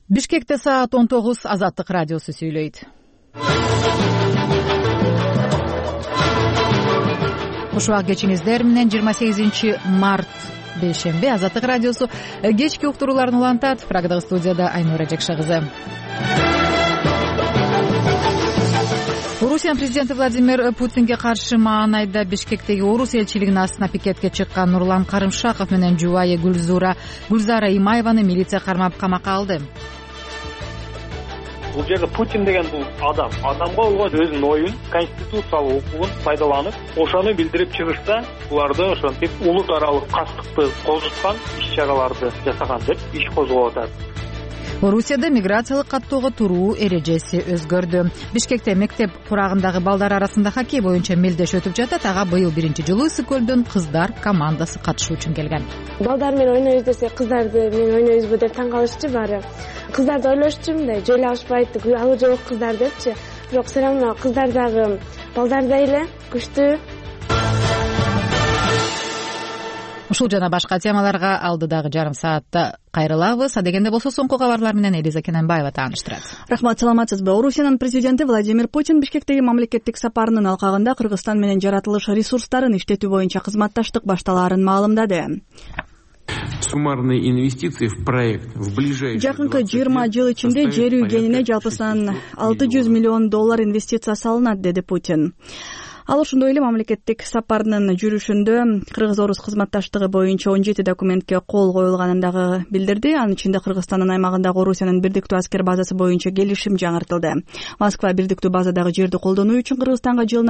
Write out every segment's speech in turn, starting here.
Бишкекте саат 19, Азаттык радиосу сүйлөйт. Ушуак кечиңиздер менен 28 март бейшемби Азаттык радиосу кечки уктурууларын улантат. Прагадагы студияда Айнура Жекша кызы. Орусиянын президенти Владимир Путинге каршы маанайда Бишкектеги Орус элчилигинин астына пикетке чыккан Нурлан Карымшаков менен жубайы Гүлзара Имаеваны милиция кармап камакка алды. Бул жерде Путин деген бул адамга болгон өзүнүн оюн, конституциялык укугун пайдаланып, ошону билдирип чыгышта буларды ошентип улут аралык кастыкты козуткан иш-чараларды жасаган деп иш козголуп атат. Орусияда миграциялык каттоого туруу эрежеси өзгөрдү. Бишкекте мектеп курагындагы балдар арасында хоккей боюнча мелдеш өтүп жатат. Ага быйыл биринчи жылы Ысык көлдөн кыздар командасы катышуу үчүн келген. Балдар менен ойнойбуз десе, кыздарды менен ойнойбузбу деп таң калышчу баары. Кыздарды ойлошчу мындай, жойло алышпайт, алы жок кыздар депчи. Бирок все равно кыздардагы балдардай эле күчтүү. Ушул жана башка темаларга алдыдагы жарым саатта кайрылабыз. Адегенде болсо соңку кабарлар менен Элиза Кененбаева тааныштырат. Рахмат, саламатсызбы? Орусиянын президенти Владимир Путин Бишкектеги мамлекеттик сапарынын алкагында Кыргызстан менен жаратылыш ресурстарын иштетүү боюнча кызматташтык башталаарын маалымдады. Суммарные инвестиции в проект в ближайшие жакынкы 20 жыл ичинде жер үй кенине жалпысынан $600 миллион инвестиция салынат, деди Путин. Ал ошондой эле мамлекеттик сапарынын жүрүшүндө Кыргыз-Орус кызматташтыгы боюнча 17 документке кол коюлганын дагы билдирди. Анын ичинде Кыргызстандын аймагындагы Орусиянын бирдиктүү аскер базасы боюнча келишим жаңыртылды. Москва бирдиктүү базадагы жерди колдонуу үчүн Кыргызстанга жылына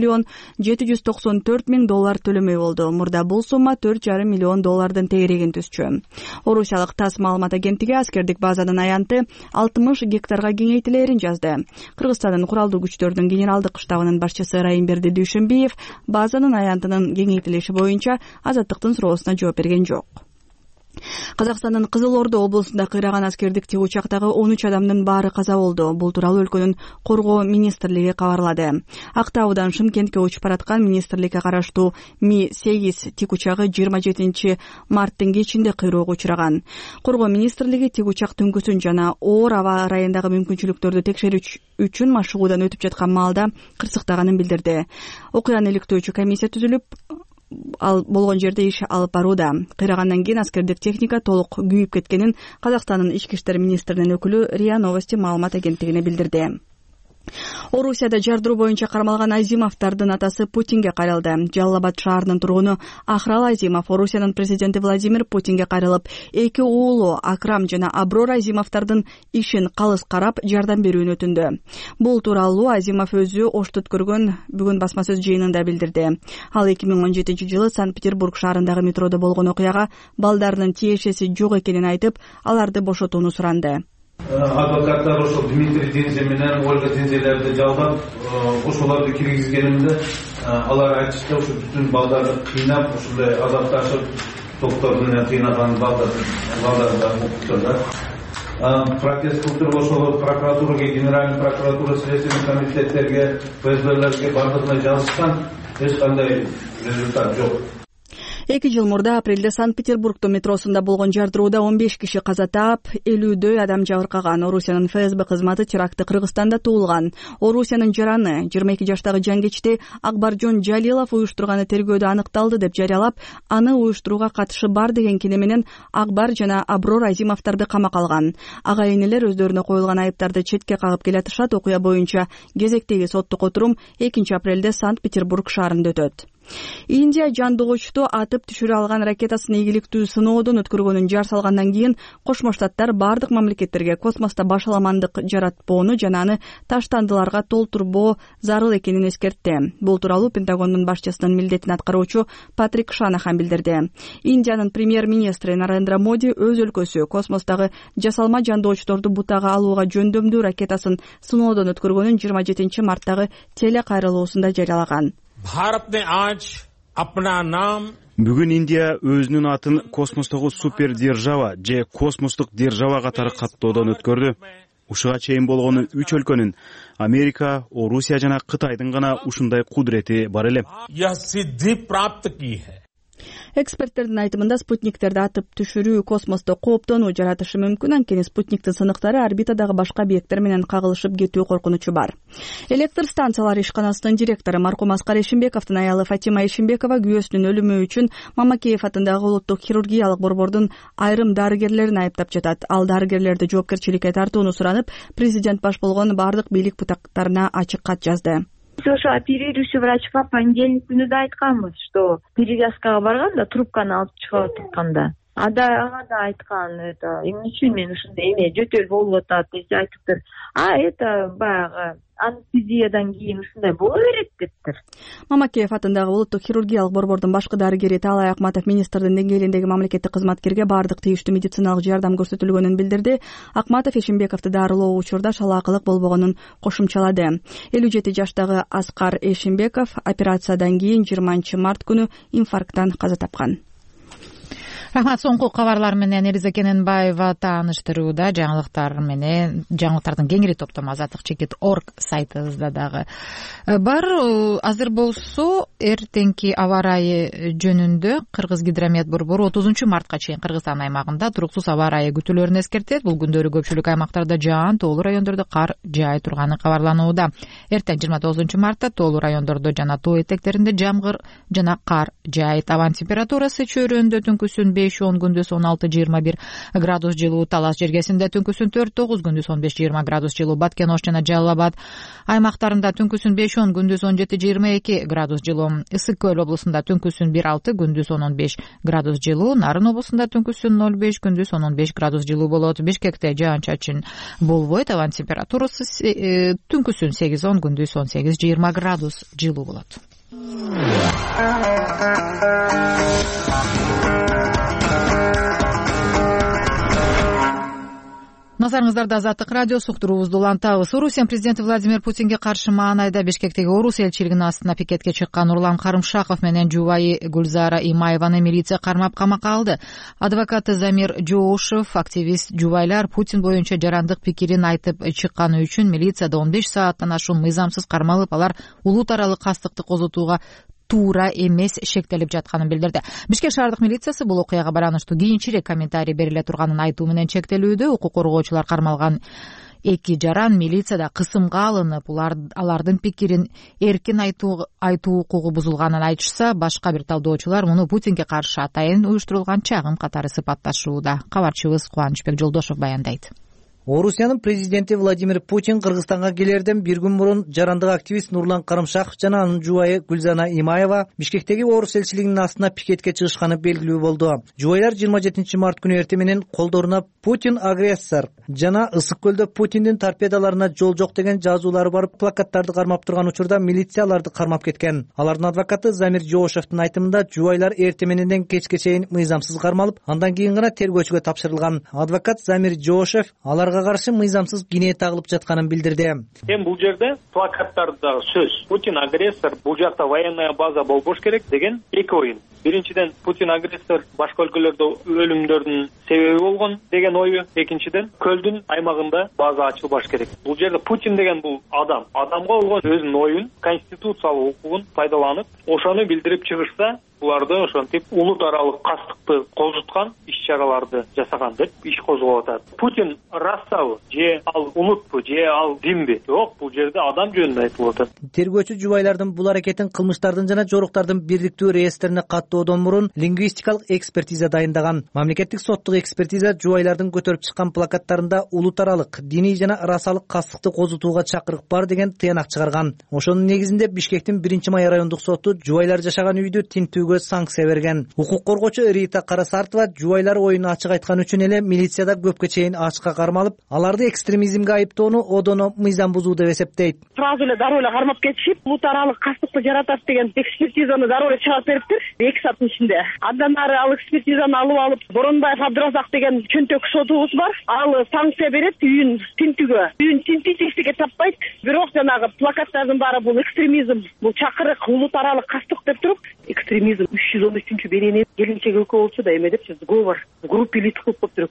$4,794 миң төлөмөй болду. Мурда бул сумма $4,5 миллион тегерегин түзчү. Орусиялык ТАСС маалымат агенттиги аскердик базанын аянты 60 гектарга кеңейтилерин жазды. Кыргызстандын куралдуу күчтөрдүн генералдык штабынын башчысы Райымберди Дүйшөнбиев базанын аянтынын кеңейтилиши боюнча Азаттыктын суроосуна жооп берген жок. Казакстандын Кызыл Ордо облусунда кыйраган аскердик тик учактагы 13 адамдын баары каза болду. Бул тууралуу өлкөнүн коргоо министрлиги кабарлады. Актаудан Шымкентке учуп бараткан министрликке караштуу Ми-8 тик учагы 27 марттын кечинде кыйроого учураган. Коргоо министрлиги тик учак түнкүсүн жана оор аба ырайындагы мүмкүнчүлүктөрдү текшерүү үчүн машыгуудан өтүп жаткан маалда кырсыктаганын билдирди. Окуяны иликтөөчү комиссия түзүлүп, ал болгон жерде иш алып барууда. Кыйрагандан кийин аскердик техника толук күйүп кеткенин Казакстандын ички иштер министринин өкүлү РИА Новости маалымат агенттигине билдирди. Орусияда жардыруу боюнча кармалган Азимовдардын атасы Путинге кайрылды. Жалал Абад шаарынын тургуну Ахрал Азимов Орусиянын президенти Владимир Путинге кайрылып, эки уулу Акрам жана Аброр Азимовдардын ишин калыс карап жардам берүүнү өтүндү. Бул тууралуу Азимов өзү Оштут көргөн бүгүн басма сөз жыйынында билдирди. Ал 2017 жылы Санкт-Петербург шаарындагы метродо болгон окуяга балдарынын тиешеси жок экенин айтып, аларды бошотууну суранды. Адвокаттар ошол Дмитрий Динзе менен Ольга Динзелерди жалдап, ошолорду киргизгенимде алар айтышты, ошо бүтүн балдарды кыйнап, ошондой азапташып, доктор менен кыйнаган балдарды окуттурду. Протест кылдырып ошол прокуратурага, генеральный прокуратура, следственный комитеттерге, ФСБлерге бардыгына жазышкан, эч кандай результат жок. 2 жыл мурда апрелде Санкт-Петербургдо метросунда болгон жардырууда 15 киши каза таап, 50дөй адам жабыркаган. Орусиянын ФСБ кызматы теракты Кыргызстанда туулган. Орусиянын жараны 22 жаштагы жангечти Акбаржон Жалилов уюштурганы тергөөдө аныкталды деп жарыялап, аны уюштурууга катышы бар деген кине менен Акбар жана Аброр Азимовдарды камакка алган. Ага энелер өздөрүнө коюлган айыптарды четке кагып келатышат. Окуя боюнча кезектеги соттук отурум 2 апрелде Санкт-Петербург шаарында өтөт. Индия жандыгучту атып түшүрө алган ракетасын ийгиликтүү сыноодон өткөргөнүн жар салгандан кийин Кошмо Штаттар бардык мамлекеттерге космоста башаламандык жаратпоону жана аны таштандыларга толтурбоо зарыл экенин эскертти. Бул тууралуу Пентагондун башчысынын милдетин аткаруучу Патрик Шанахан билдирди. Индиянын премьер-министри Нарендра Моди өз өлкөсү космостогу жасалма жандоочторду бутага алууга жөндөмдүү ракетасын сыноодон өткөргөнүн 27 марттагы телекайрылуусунда жарыялаган. Бүгүн Индия өзүнүн атын космостогу супер держава же космостук держава катары каттоодон өткөрдү. Ушуга чейин болгону 3 өлкөнүн Америка, Орусия жана Кытайдын гана ушундай кудурети бар эле. Эксперттердин айтымында спутниктерди атып түшүрүү космосто кооптонуу жаратышы мүмкүн, анткени спутниктин сыныктары орбитадагы башка объекттер менен кагылышып кетүү коркунучу бар. Электр станциялары ишканасынын директору маркум Аскар Эшимбековдун аялы Фатима Эшимбекова күйөөсүнүн өлүмү үчүн Мамакеев атындагы улуттук хирургиялык борбордун айрым дарыгерлерин айыптап жатат. Ал дарыгерлерди жоопкерчиликке тартууну суранып, президент баш болгон бардык бийлик бутактарына ачык кат жазды. Ошо оперирующий врачка понедельник күнү да айтканбыз, что перевязкага барганда трубканы алып чыгып атканда. Ага да айткан, эмне үчүн мен ушундай эме жөтөл болуп атат десе айтыптыр. Баягы анестезиядан кийин ушундай боло берет дептир. Мамакеев атындагы улуттук хирургиялык борбордун башкы дарыгери Таалай Акматов министрдин деңгээлиндеги мамлекеттик кызматкерге бардык тийиштүү медициналык жардам көрсөтүлгөнүн билдирди. Акматов Эшимбековду дарылоо учурда шалаакылык болбогонун кошумчалады. 57 жаштагы Аскар Эшимбеков операциядан кийин 20 март күнү инфаркттан каза тапкан. Рахмат. Соңку кабарлар менен Элиза Кененбаева тааныштырууда. Жаңылыктардын кеңири топтому azatlik.org сайтыбызда дагы бар. Азыр болсо эртеңки аба ырайы жөнүндө Кыргыз гидромет борбору 30 мартка чейин Кыргызстан аймагында туруксуз аба ырайы күтүүлөрүн эскертет. Бул күндөрү көпчүлүк аймактарда жаан, тоолуу райондордо кар жаай турганы кабарланууда. Эртең 29 мартта тоолуу райондордо жана тоо этектеринде жамгыр жана кар жаайт. Абанын температурасы чөйрөндө түнкүсүн 5-10, күндүз 16-21 градус жылуу, Талас жергесинде түнкүсүн 4-9, күндүз 15-20 градус жылуу, Баткен Ош жана Жалал Абад аймактарында түнкүсүн 5-10, күндүз 17-22 градус жылуу, Ысык Көл облусунда түнкүсүн 1-6, күндүз 10-15 градус жылуу, Нарын облусунда түнкүсүн 0-5, күндүз 10-15 градус жылуу болот. Бишкекте жаан-чачын болбойт. Абанын температурасы түнкүсүн 8-10, күндүз 18-20 градус жылуу болот. Назарыңыздарда Азаттык радиосу, уктуруубузду улантабыз. Орусия президенти Владимир Путинге каршы маанайда Бишкектеги Орус элчилигинин астына пикетке чыккан Нурлан Карымшаков менен жубайы Гүлзара Имаеваны милиция кармап камакка алды. Адвокаты Замир Жоошев, активист жубайлар Путин боюнча жарандык пикирин айтып чыкканы үчүн милицияда 15 сааттан ашуун мыйзамсыз кармалып, алар улут аралык кастыкты козутууга туура эмес шектелип жатканын билдирди. Бишкек шаардык милициясы бул окуяга бараныштуу кийинчерээк комментарий бериле турганын айтуу менен чектелүүдө. Укук коргоочулар кармалган эки жаран милицияда кысымга алынып, алардын пикирин эркин айтуу укугу бузулганын айтышса, башка бир талдоочулар муну Путинге каршы атайын уюштурулган чагым катары сыпатташууда. Кабарчыбыз Кубанычбек Жолдошов баяндайт. Орусиянын президенти Владимир Путин Кыргызстанга келерден бир күн мурун жарандык активист Нурлан Карымшаков жана анын жубайы Гүлзана Имаева Бишкектеги Орус элчилигинин астына пикетке чыгышканы белгилүү болду. Жубайлар 27 март күнү эртең менен колдоруна Путин агрессор жана Ысык Көлдө Путиндин торпедаларына жол жок деген жазуулары бар плакаттарды кармап турган учурда милиция аларды кармап кеткен. Алардын адвокаты Замир Жоошевдун айтымында жубайлар эртең мененден кечке чейин мыйзамсыз кармалып, андан кийин гана тергөөчүгө тапшырылган. Адвокат Замир Жоошев аларга каршы мыйзамсыз кине тагылып жатканын билдирди. Бул жерде плакаттарда сөз Путин агрессор, бул жакта военная база болбош керек деген эки оюн. Биринчиден Путин агрессор башка өлкөлөрдө өлүмдөрдүн себеби болгон деген ою, экинчиден Көлдүн аймагында база ачылбаш керек. Бул жерде Путин деген бул адамга болгон өзүнүн оюн, конституциялык укугун пайдаланып, ошону билдирип чыгышса, буларды ошентип улут аралык кастыкты козуткан иш-чараларды жасаган деп иш козголуп атат. Путин расабы же ал улутпу же ал динби? Жок, бул жерде адам жөнүндө айтылып атат. Тергөөчү жубайлардын бул аракетин кылмыштардын жана жоруктардын бириктүү реестрине каттоодон мурун лингвистикалык экспертиза дайындаган. Мамлекеттик соттук экспертиза жубайлардын көтөрүп чыккан плакаттарында улут аралык, диний жана расалык кастыкты козутууга чакырык бар деген тыянак чыгарган. Ошонун негизинде Бишкектин 1-май райондук соту жубайлар жашаган үйдү тинтүүгө санкция берген. Укук коргоочу Рита Карасартова жубайлар оюну ачык айткан үчүн эле милицияда көпкө чейин ачыкка кармалып, аларды экстремизмге айыптоону одоно мыйзам бузуу деп эсептейт. Сразу эле дароо эле кармап кетишип, улут аралык кастыкты жаратат деген экспертизаны дароо эле чыгарып бериптир 2 сааттын ичинде. Андан ары ал экспертизаны алып, Боронбаев Абдыразак деген чөнтөк сотубуз бар. Ал санкция берет үйүн тинтүүгө. Үйүн тинтийт, эчтеке таппайт. Бирок жанагы плакаттардын баары бул экстремизм, бул чакырык улут аралык кастык деп туруп, экстремизм 313-беренет келинчек өлкө болчу да эме депчи, сговор, группе лиц кылып коюптур экөнү.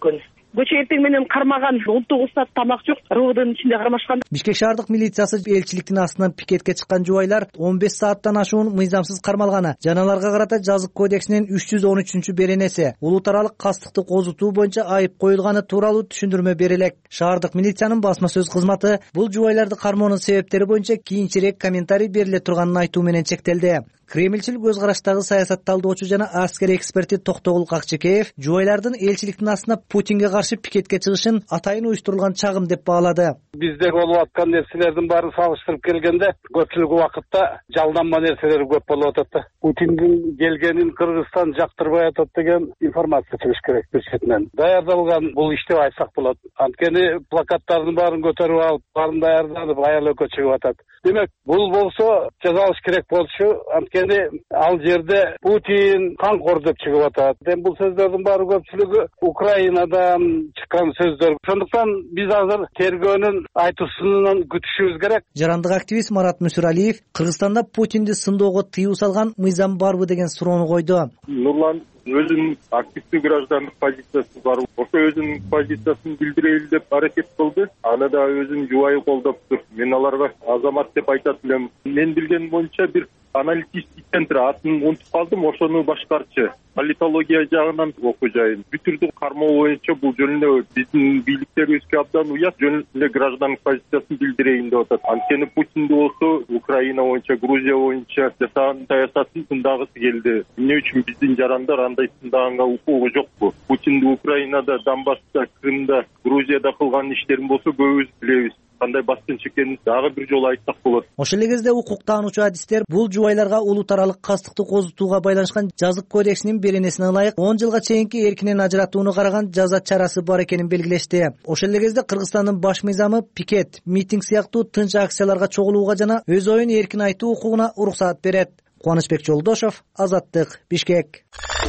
көчө эртең менен кармаган 19 саат тамак жок, РОВДнын ичинде кармашкан. Бишкек шаардык милициясы элчиликтин астынан пикетке чыккан жубайлар 15 сааттан ашуун мыйзамсыз кармалганы жана аларга карата жазык кодексинин 313-беренеси улут аралык кастыкты козутуу боюнча айып коюлганы тууралуу түшүндүрмө берилек. Шаардык милициянын басма сөз кызматы бул жубайларды кармоонун себептери боюнча кийинчерээк комментарий бериле турганын айтуу менен чектелди. Кремльчил көз караштагы саясат талдоочу жана аскер эксперти Токтогул Какчекеев жубайлардын элчиликтин астына Путинге каршы пикетке чыгышын атайын уюштурулган чагым деп баалады. Бизде болуп аткан нерселердин баарын салыштырып келгенде көпчүлүк убакытта жалданма нерселер көп болуп атат да. Путиндин келгенин Кыргызстан жактырбай атат деген информация чыгыш керек бир четинен. Даярдалган бул иш деп айтсак болот. Анткени плакаттардын баарын көтөрүп алып, баарын даярданып аялыкка чыгып атат. Демек, бул болсо жазалыш керек болчу. Анткени ал жерде Путин канкор деп чыгып атат. Бул сөздөрдүн баары көпчүлүгү Украинадан чыккан сөздөр. Ошондуктан биз азыр тергөөнүн айтуусунан күтүшүбүз керек. Жарандык активист Марат Мүсүралиев Кыргызстанда Путинди сындоого тыюу салган мыйзам барбы деген суроону койду. Нурлан өзүнүн активдүү граждандык позициясы бар. Ошо өзүнүн позициясын билдирели деп аракет кылды. Аны да өзүнүн жубайы колдоптур. Мен аларга азамат деп айтат элем. Мен билгеним боюнча бир аналитический центр атын унутуп калдым, ошону башкарчы. Политология жагынан окуу жайын бүтүрдү кармоо боюнча бул жөнүндө биздин бийликтерибизге абдан уят, жөн эле граждандык позициясын билдирейин деп атат. Анткени Путинди болсо Украина боюнча, Грузия боюнча жасаган саясатын тындагысы келди. Эмне үчүн биздин жарандар андай тындаганга укугу жокпу? Путинди Украинада, Донбасста, Крымда, Грузияда кылган иштерин болсо көбүбүз билебиз. Кандай баскынчы экенин дагы бир жолу айтсак болот. Ошол эле кезде укуктануучу адистер бул жубайларга улут аралык кастыкты козутууга байланышкан жазык кодексинин беренесине ылайык 10 жылга чейинки эркинен ажыратууну караган жаза чарасы бар экенин белгилешти. Ошол эле кезде Кыргызстандын баш мыйзамы пикет, митинг сыяктуу тынч акцияларга чогулууга жана өз оюн эркин айтуу укугуна уруксаат берет. Кубанычбек Жолдошов, Азаттык, Бишкек.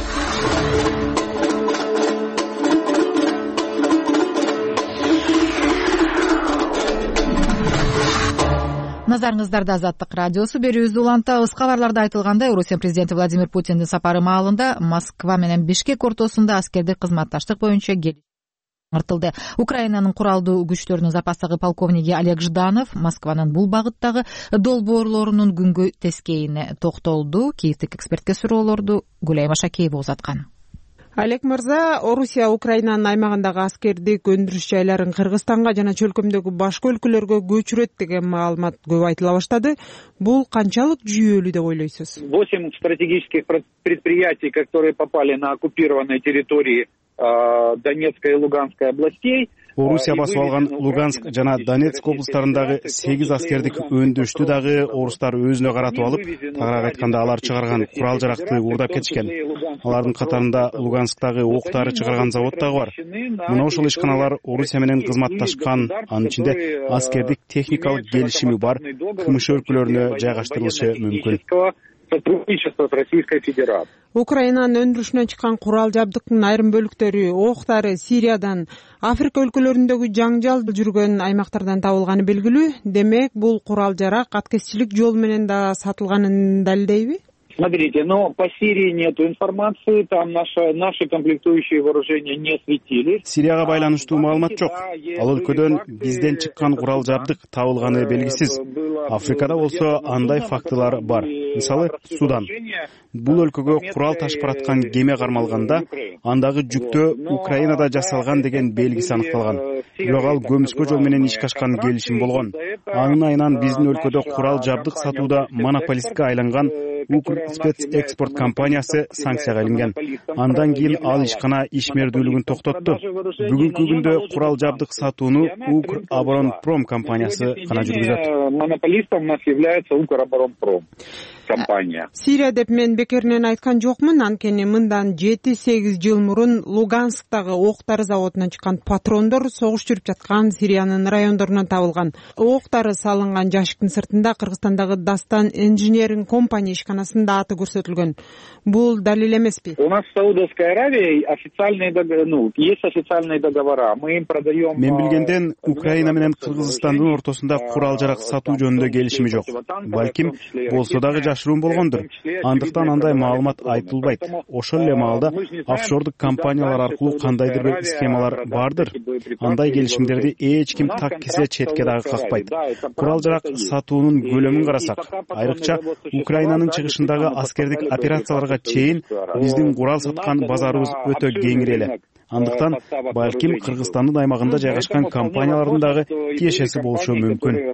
Назарыңыздарда Азаттык радиосу берүүбүздү улантабыз. Кабарларда айтылгандай, Орусия президенти Владимир Путиндин сапары маалында Москва менен Бишкек ортосунда аскердик кызматташтык боюнча ыртылды. Украинанын куралдуу күчтөрүнүн запастагы полковниги Олег Жданов Москванын бул багыттагы долбоорлорунун күнгө тескейине токтолду. Киевдик экспертке суроолорду Гулайма Шакеева узаткан. Олег мырза, Орусия Украинанын аймагындагы аскердик өндүрүш жайларын Кыргызстанга жана чөлкөмдөгү башка өлкөлөргө көчүрөт деген маалымат көп айтыла баштады. Бул канчалык жүйөлүү деп ойлойсуз? 8 стратегических предприятий, которые попали на оккупированные территории Донецкой и Луганской областей. Орусия басып алган Луганск жана Донецк облустарындагы 8 аскердик өндүрүштү дагы орустар өзүнө каратып алып, тагыраак айтканда алар чыгарган курал жаракты уурдап кетишкен. Алардын катарында Лугансктагы октары чыгарган завод дагы бар. Мына ошол ишканалар Орусия менен кызматташкан, анын ичинде аскердик техникалык келишими бар, КМШ өлкөлөрүнө жайгаштырылышы мүмкүн. Сотрудничество с Российской Федерацией. Украинанын өндүрүшүнөн чыккан курал жабдыктын айрым бөлүктөрү, октары Сириядан, Африка өлкөлөрүндөгү жаңжал жүргөн аймактардан табылганы белгилүү. Демек, бул курал жарак аткезчилик жол менен да сатылганын далилдейби? Смотрите, но по Сирии нету информации, там наши комплектующие вооружения не светились. Сирияга байланыштуу маалымат жок. Ал өлкөдөн бизден чыккан курал жабдык табылганы белгисиз. Африкада болсо андай фактылар бар. Мисалы, Судан. Бул өлкөгө курал ташып бараткан кеме кармалганда, андагы жүктө Украинада жасалган деген белгиси аныкталган. Бирок ал көмүскө жол менен ишке ашкан келишим болгон. Анын айынан биздин өлкөдө курал жабдык сатууда монополистке айланган Укрспецэкспорт компаниясы санкцияга илинген. Андан кийин ал ишкана ишмердүүлүгүн токтотту. Бүгүнкү күндө курал жабдык сатууну Укроборонпром компаниясы гана жүргүзөт. Монополистом у нас является Укроборонпром компания. Сирия деп мен бекеринен айткан жокмун, анткени мындан 7-8 жыл мурун Лугансктагы октары заводунан чыккан патрондор согуш жүрүп жаткан Сириянын райондорунан табылган. Октары салынган жашыктын сыртында Кыргызстандагы Дастан Engineering компания ишканасында аты көрсөтүлгөн. Бул далил эмеспи? У нас в Саудовской Аравии официальные есть официальные договора. Мы им продаем. Мен билгенден Украина менен Кыргызстандын ортосунда курал жарак сатуу жөнүндө келишими жок. Балким болсо дагы жашыруун болгондур. Андыктан андай маалымат айтылбайт. Ошол эле маалда офшордук компаниялар аркылуу кандайдыр бир схемалар бардыр. Андай келишимдерди эч ким так кисе четке дагы какпайт. Курал-жарак сатуунун көлөмүн карасак, айрыкча Украинанын чыгышындагы аскердик операцияларга чейин биздин курал саткан базарыбыз өтө кеңири эле. Андыктан балким Кыргызстандын аймагында жайгашкан компаниялардын дагы тиешеси болушу мүмкүн.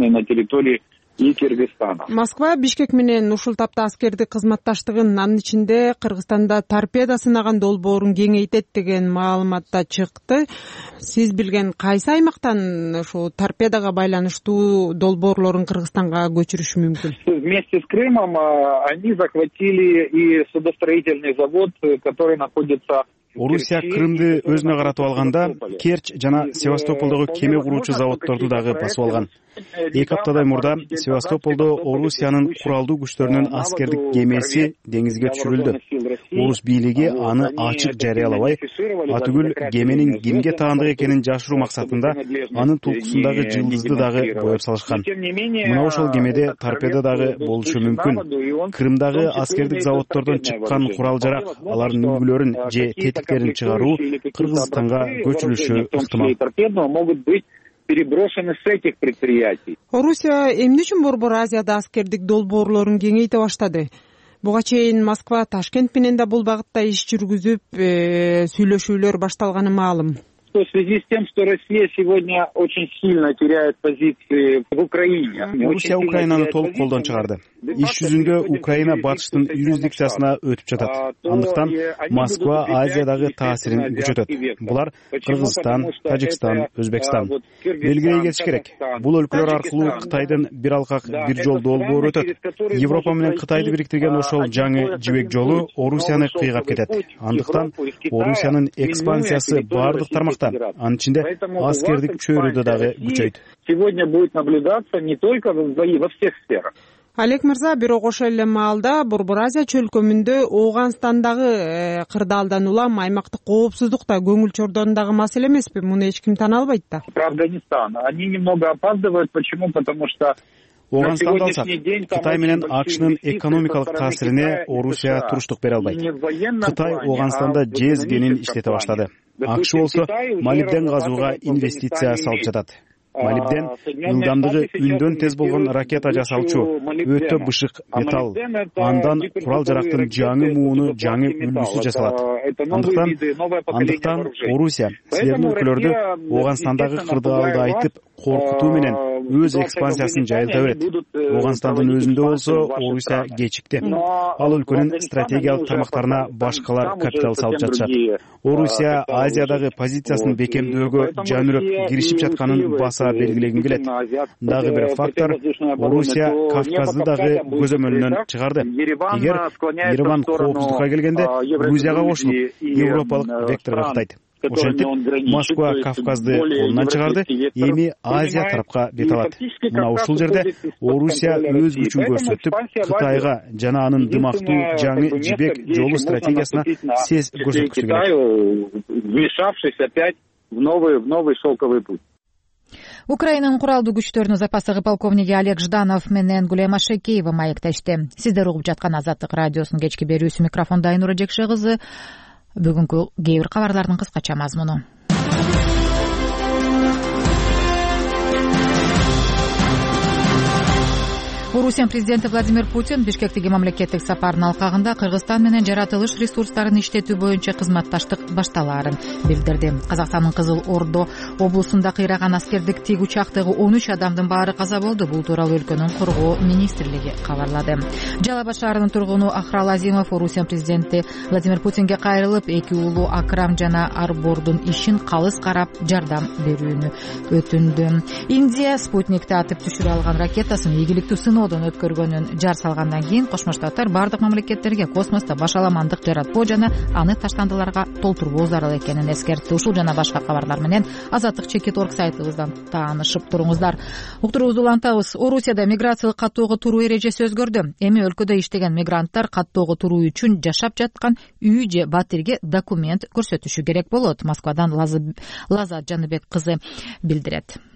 Москва Бишкек менен ушул тапта аскердик кызматташтыгын, анын ичинде Кыргызстанда торпеда сынаган долбоорун кеңейтет деген маалымат да чыкты. Сиз билген кайсы аймактан ушул торпедага байланыштуу долбоорлорун Кыргызстанга көчүрүшү мүмкүн? Вместе с Крымом они захватили и судостроительный завод, который находится Орусия Крымды өзүнө каратып алганда, Керчь жана Севастополдогу кеме куруучу заводдорду дагы басып алган. 2 аптадай мурда Севастополдо Орусиянын куралдуу күчтөрүнүн аскердик кемеси деңизге түшүрүлдү. Орус бийлиги аны ачык жарыялабай, атүгүл кеменин кимге таандык экенин жашыруу максатында анын тулкусундагы жылдызды дагы боеп салышкан. Мына ошол кемеде торпеда дагы болушу мүмкүн. Крымдагы аскердик заводдордон чыккан курал-жарак, алардын үлгүлөрүн же тетиктерин чыгаруу Кыргызстанга көчүрүлүшү ыктымал. Переброшены с этих предприятий. Орусия эмне үчүн Борбор Азияда аскердик долбоорлорун кеңейте баштады? Буга чейин Москва Ташкент менен да бул багытта иш жүргүзүп, сүйлөшүүлөр башталганы маалым. В связи с тем, что Россия сегодня очень сильно теряет позиции в Украине. Орусия Украинаны толук колдон чыгарды. Иш жүзүндө Украина батыштын юрисдикциясына өтүп жатат. Андыктан Москва Азиядагы таасирин күчөтөт. Булар Кыргызстан, Тажикстан, Өзбекстан. Белгилей кетиш керек. Бул өлкөлөр аркылуу Кытайдын бир алкак бир жол долбоору өтөт. Европа менен Кытайды бириктирген ошол жаңы жибек жолу Орусияны кыйгап кетет. Андыктан Орусиянын экспансиясы бардык тармакта, анын ичинде аскердик чөйрөдө дагы күчөйт. Сегодня будет наблюдаться не только во всех сферах. Алек мырза, бирок ошол эле маалда Борбор Азия чөлкөмүндө Ооганстандагы кырдаалдан улам аймактык коопсуздук да көңүл чордорундагы маселе эмеспи? Муну эч ким тана албайт да. Про Афганистан. Они немного опаздывают. Почему? Потому что Ооганстанды алсак, Кытай менен АКШнын экономикалык таасирине Орусия туруштук бере албайт. Кытай Ооганстанда жез кенин иштете баштады. АКШ болсо молибден казууга инвестиция салып жатат. Молибден ылдамдыгы үндөн тез болгон ракета жасаучу, өтө бышык металл. Андан курал-жарактын жаңы мууну, жаңы үлгүсү жасалат. Андыктан Орусия силердин өлкөлөрдү Ооганстандагы кырдаалды айтып, коркутуу менен өз экспансиясын жайылта берет. Ооганстандын өзүндө болсо Орусия кечикти. Ал өлкөнүн стратегиялык тармактарына башкалар капитал салып жатышат. Орусия Азиядагы позициясын бекемдөөгө жанырып киришип жатканын баса белгилегим келет. Дагы бир фактор, Орусия Кавказды дагы көзөмөлүнөн чыгарды. Эгер Ереван коопсуздукка келгенде Грузияга кошулуп, европалык векторго кытайт. Ошентип, Москва Кавказды колунан чыгарды, эми Азия тарапка бет алат. Мына ушул жерде Орусия өз күчүн көрсөтүп, Кытайга жана анын дымактуу жаңы жибек жолу стратегиясына сес көрсөткүсү келет. Вмешавшись опять в новый шелковый путь. Украинанын куралдуу күчтөрүнүн запастагы полковниги Олег Жданов менен Гулема Шекеева маектешти. Сиздер угуп жаткан Азаттык радиосунун кечки берүүсү, микрофонда Айнура Жекше кызы. Бүгүнкү кээ бир кабарлардын кыскача мазмуну. Орусия президенти Владимир Путин Бишкектеги мамлекеттик сапардын алкагында Кыргызстан менен жаратылыш ресурстарын иштетүү боюнча кызматташтык башталаарын билдирди. Казакстандын Кызыл Ордо облусунда кыйраган аскердик тиг учактагы 13 адамдын баары каза болду. Бул тууралуу өлкөнүн коргоо министрлиги кабарлады. Жалал Абад шаарынын тургуну Ахрал Азимов Орусия президенти Владимир Путинге кайрылып, эки уулу Акрам жана Арбордун ишин калыс карап жардам берүүнү өтүндү. Индия Спутникти атып түшүрө алган ракетасын ийгиликтүү сыноодон өткөргөнүн жар салгандан кийин Кошмо Штаттар бардык мамлекеттерге космоста башаламандык жаратпоо жана аны таштандыларга толтурбоо зарыл экенин эскертти. Ушул жана башка кабарлар менен Азаттык.org сайтыбыздан таанышып туруңуздар. Уктуруубузду улантабыз. Орусияда миграциялык каттоого туруу эрежеси өзгөрдү. Эми өлкөдө иштеген мигранттар каттоого туруу үчүн жашап жаткан үй же батирге документ көрсөтүшү керек болот. Москвадан Лаза Жаныбек кызы билдирет.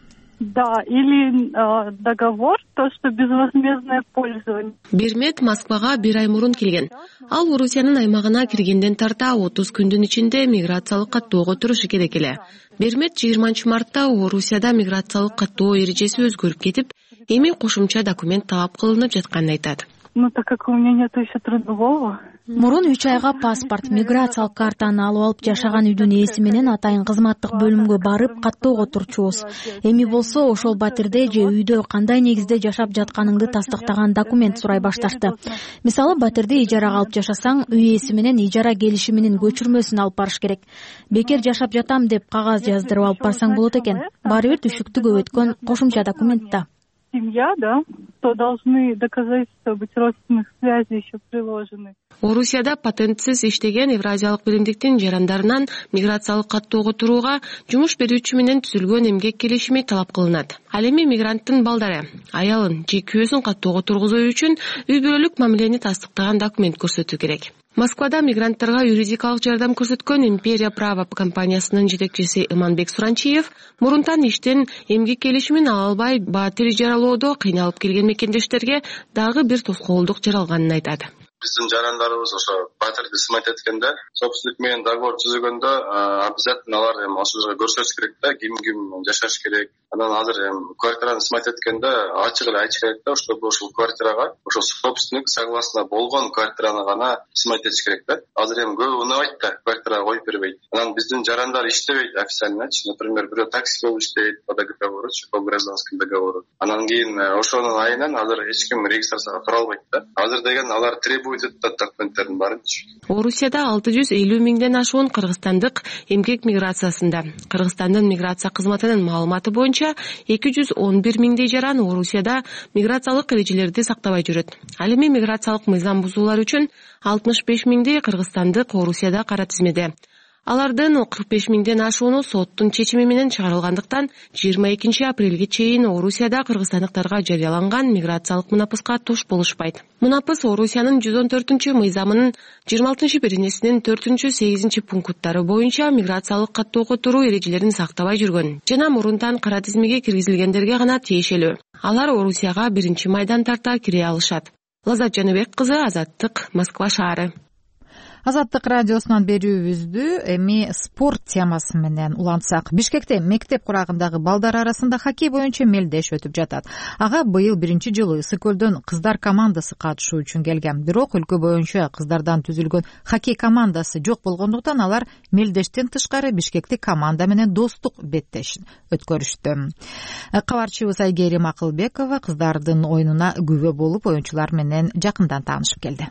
Да, или договор, то, что безвозмездное пользование. Бермет Москвага бир ай мурун келген. Ал Орусиянын аймагына киргенден тарта 30 күндүн ичинде миграциялык каттоого турушу керек эле. Бермет 20 мартта Орусияда миграциялык каттоо эрежеси өзгөрүп кетип, эми кошумча документ талап кылынып жатканын айтат. Ну, так как у меня нет еще трудового. Мурун 3 айга паспорт, миграциялык картаны алып жашаган үйдүн ээси менен атайын кызматтык бөлүмгө барып каттоого турчубуз. Эми болсо ошол батирде же үйдө кандай негизде жашап жатканыңды тастыктаган документ сурай башташты. Мисалы, батирди ижарага алып жашасаң, үй ээси менен ижара келишиминин көчүрмөсүн алып барыш керек. Бекер жашап жатам деп кагаз жаздырып алып барсаң болот экен. Баары бир түшүктү көп өткөн кошумча документ да. Семья, да, то должны доказательства быть родственных связей еще приложены. Орусияда патентсиз иштеген Евразиялык биримдиктин жарандарынан миграциялык каттоого турууга жумуш берүүчү менен түзүлгөн эмгек келишими талап кылынат. Ал эми мигранттын балдары, аялын же күйөөсүн каттоого тургузуу үчүн үй бүлөлүк мамилени тастыктаган документ көрсөтүү керек. Москвада мигранттарга юридикалык жардам көрсөткөн Империя права компаниясынын жетекчиси Иманбек Суранчиев мурунтан иштен эмгек келишимин ала албай батир ижаралоодо кыйналып келген мекендештерге дагы бир тоскоолдук жаралганын айтат. Биздин жарандарыбыз ошо батирди сымайт эткенде, собственник менен договор түзгөндө обязательно алар ошол жерге көрсөтүш керек да, ким жашаш керек. Анан азыр квартираны сымайт эткенде ачык эле айтыш керек да, чтобы ошол квартирага ошо собственник согласно болгон квартираны гана сымайт этиш керек да. Азыр көбү унабайт да, квартирага коюп бербейт. Анан биздин жарандар иштебейт официальночи, например, бирөө такси болуп иштейт, по договору, по гражданскому договору. Анан кийин ошонун айынан азыр эч ким регистрацияга тура албайт да. Азыр деген алар требует документтердин баарынчы. Орусияда 650 миңден ашуун кыргызстандык эмгек миграциясында. Кыргызстандын миграция кызматынын маалыматы боюнча 211 миңдей жаран Орусияда миграциялык эрежелерди сактабай жүрөт. Ал эми миграциялык мыйзам бузуулар үчүн 65 миңдей кыргызстандык Орусияда кара тизмеде. Алардын 45 миңден ашууну соттун чечими менен чыгарылгандыктан 22 апрелге чейин Орусияда кыргызстандыктарга жарыяланган миграциялык мунапыска туш болушпайт. Мунапыс Орусиянын 114-мыйзамынын 26-беренесинин 4-8 пункттары боюнча миграциялык каттоого туруу эрежелерин сактабай жүргөн жана мурунтан кара тизмеге киргизилгендерге гана тиешелүү. Алар Орусияга 1-майдан тарта кире алышат. Лазат Жаныбек кызы, Азаттык, Москва шаары. Азаттык радиосунан берүүбүздү эми спорт темасы менен улантсак. Бишкекте мектеп курагындагы балдар арасында хоккей боюнча мелдеш өтүп жатат. Ага быйыл 1-жылы Ысык көлдөн кыздар командасы катышуу үчүн келген. Бирок өлкө боюнча кыздардан түзүлгөн хоккей командасы жок болгондуктан алар мелдештен тышкары Бишкектик команда менен достук беттешин өткөрүштү. Кабарчыбыз Айгерим Акылбекова кыздардын оюнуна күбө болуп оюнчулар менен жакындан таанышып келди.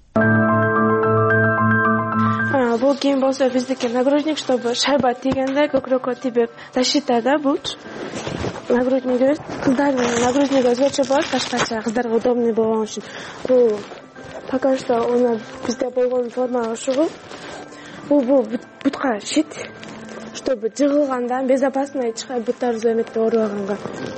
Бул кийин болсо биздики нагрудник, чтобы шайба тийгенде көкрөккө тийбеп защита да бул. Нагрудник кыздардын нагрудниги өзгөчө болот, башкача кыздарга удобный болгон үчүн. Бул пока что бизде болгон формага окшогон. Бул бутка шит, чтобы жыгылганда безопасно эч кандай буттарды эметпей оорубаганга.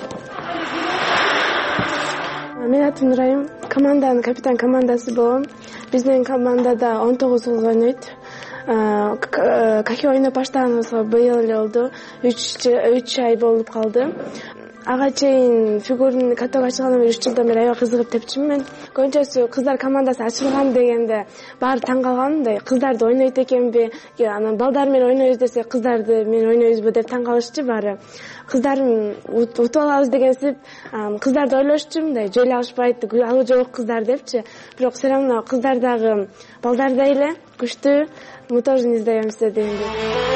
Мен атым Нурайым, команданын капитан командасы болом. Биздин командада 19 кыз ойнойт. Хоккей ойноп баштаганыбызга быйыл эле болду. 3 ай болуп калды. Ага чейин фигурный каток ачылгандан бери 3 жылдан бери аябай кызыгып тепчимин мен. Көбүнчөсү кыздар командасы ачылган дегенде баары таң калган, мындай кыздарды ойнойт экенби, анан балдар менен ойнойбуз десе кыздарды менен ойнойбузбу деп таң калышчу баары. Кыздарын утуп алабыз дегенсип, кыздарды ойлошчу, мындай жол алышпайт, алы жок кыздар депчи. Бирок все равно кыздар дагы балдардай эле күчтүү, мы тоже не сдаемся дегенде.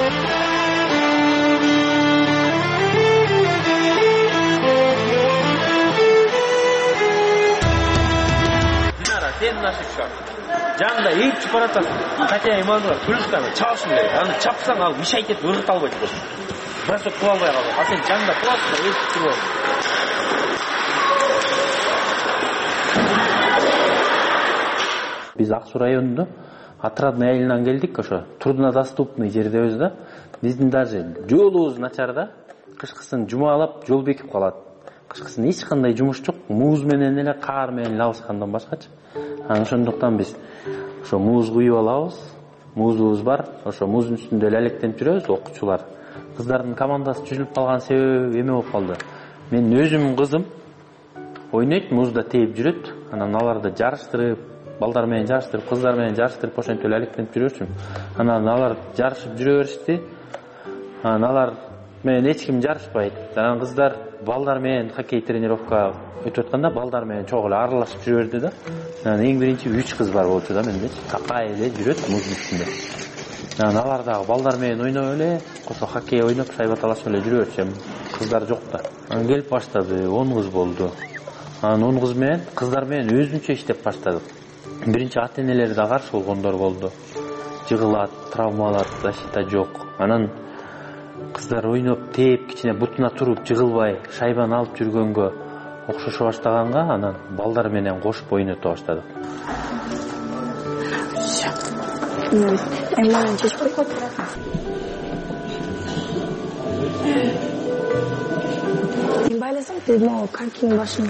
Сен нашивка. Жанында ейіп чып баратасың. Хотя иманға күлішканы чалышың керек. Аны чапсаң ал мешайт етіп өргіт албайды болсын. Бросок қыла албай қалды. А сен жанында тұрасың да ейіп тұрып аласың. Біз Ақсу районында Отрадный айылынан келдік, ошо труднодоступный жердебиз да. Биздин даже жолубуз начар да. Кышкысын жумалап жол бекип калат. Кышкысын эч кандай жумуш жок. Муз менен эле каар менен алышкандан башкачы. Ошондуктан биз ошо муз куюп алабыз. Музубуз бар. Ошо муздун үстүндө эле алектенип жүрөбүз окуучулар. Кыздардын командасы түзүлүп калган себеби эме болуп калды. Менин өзүмдүн кызым ойнойт, музда тээп жүрөт. Анан аларды жарыштырып, балдар менен жарыштырып, кыздар менен жарыштырып, ошентип эле алектенип жүрөчүм. Анан алар жарышып жүрө беришти. Анан алар менен эч ким жарышпайт. Анан кыздар балдар менен хоккей тренировка өтүп атканда балдар менен чогуу эле аралашып жүрө берди да. Анан эң биринчи 3 кыз бар болчу да мендечи. Такай эле жүрөт муздун үстүндө. Анан алар дагы балдар менен ойноп эле, кошо хоккей ойноп, шайба талашып эле жүрө берчү. Кыздар жок да. Анан келип баштады, 10 кыз болду. Анан 10 кыз менен кыздар менен өзүнчө иштеп баштадык. Биринчи ата-энелери да каршы болгондор болду. Жыгылат, травмалат, защита жок. Анан кыздар ойноп, тээп, кичине бутуна туруп, жыгылбай, шайбаны алып жүргөнгө окшошо баштаганга, анан балдар менен кошуп ойното баштадык. Эмнени чечип койгон? Сен байласаң, тез могу конькинин башын.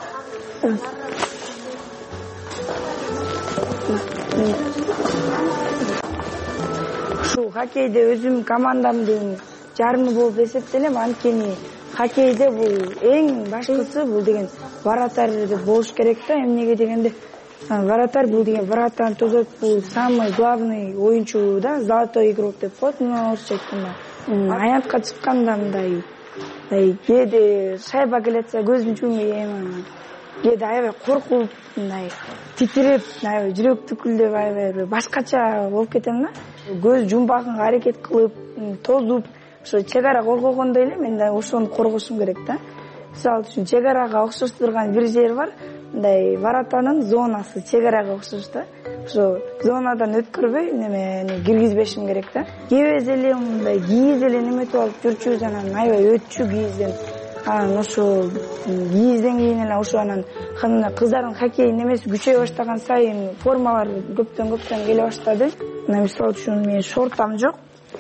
Ушу хоккейде өзүм командамдын жарымы болуп эсептелем. Анткени хоккейде бул эң башкысы бул деген вратарь болуш керек да. Эмнеге дегенде вратарь бул деген вратаны тозот, бул самый главный оюнчу да, золотой игрок деп коет. Орусча айтканда аянтка чыкканда мындай кээде шайба келатса көзүн чүмөй эми кээде аябай коркуп, мындай титиреп, аябай жүрөк түкүлдөп, аябай башкача болуп кетем да. Көз жумбагынга аракет кылып, тозуп, ошо чек ара коргогондой эле мен да ошону коргошум керек да. Мисалы үчүн чек арага окшоштурган бир жер бар, мындай вратанын зонасы чек арага окшош да. Ошо зонадан өткөрбөй немени киргизбешим керек да. Кебез эле мындай кийиз эле неметип алып жүрчүбүз, анан аябай өтчү кийизден. Анан ошо кийизден кийин эле ошо анан кыздардын хоккей немеси күчөй баштаган сайын формалар көптөн келе баштады. Мисалы үчүн менин шортам жок.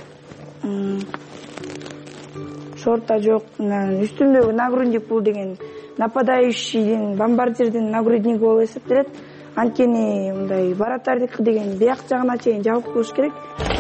Шорта жок. Үстүмдөгү нагрудник бул деген нападающийдин, бомбардирдин нагрудниги болуп эсептелет. Анткени мындай вратардыкы деген бияк жагына чейин жабык болуш керек.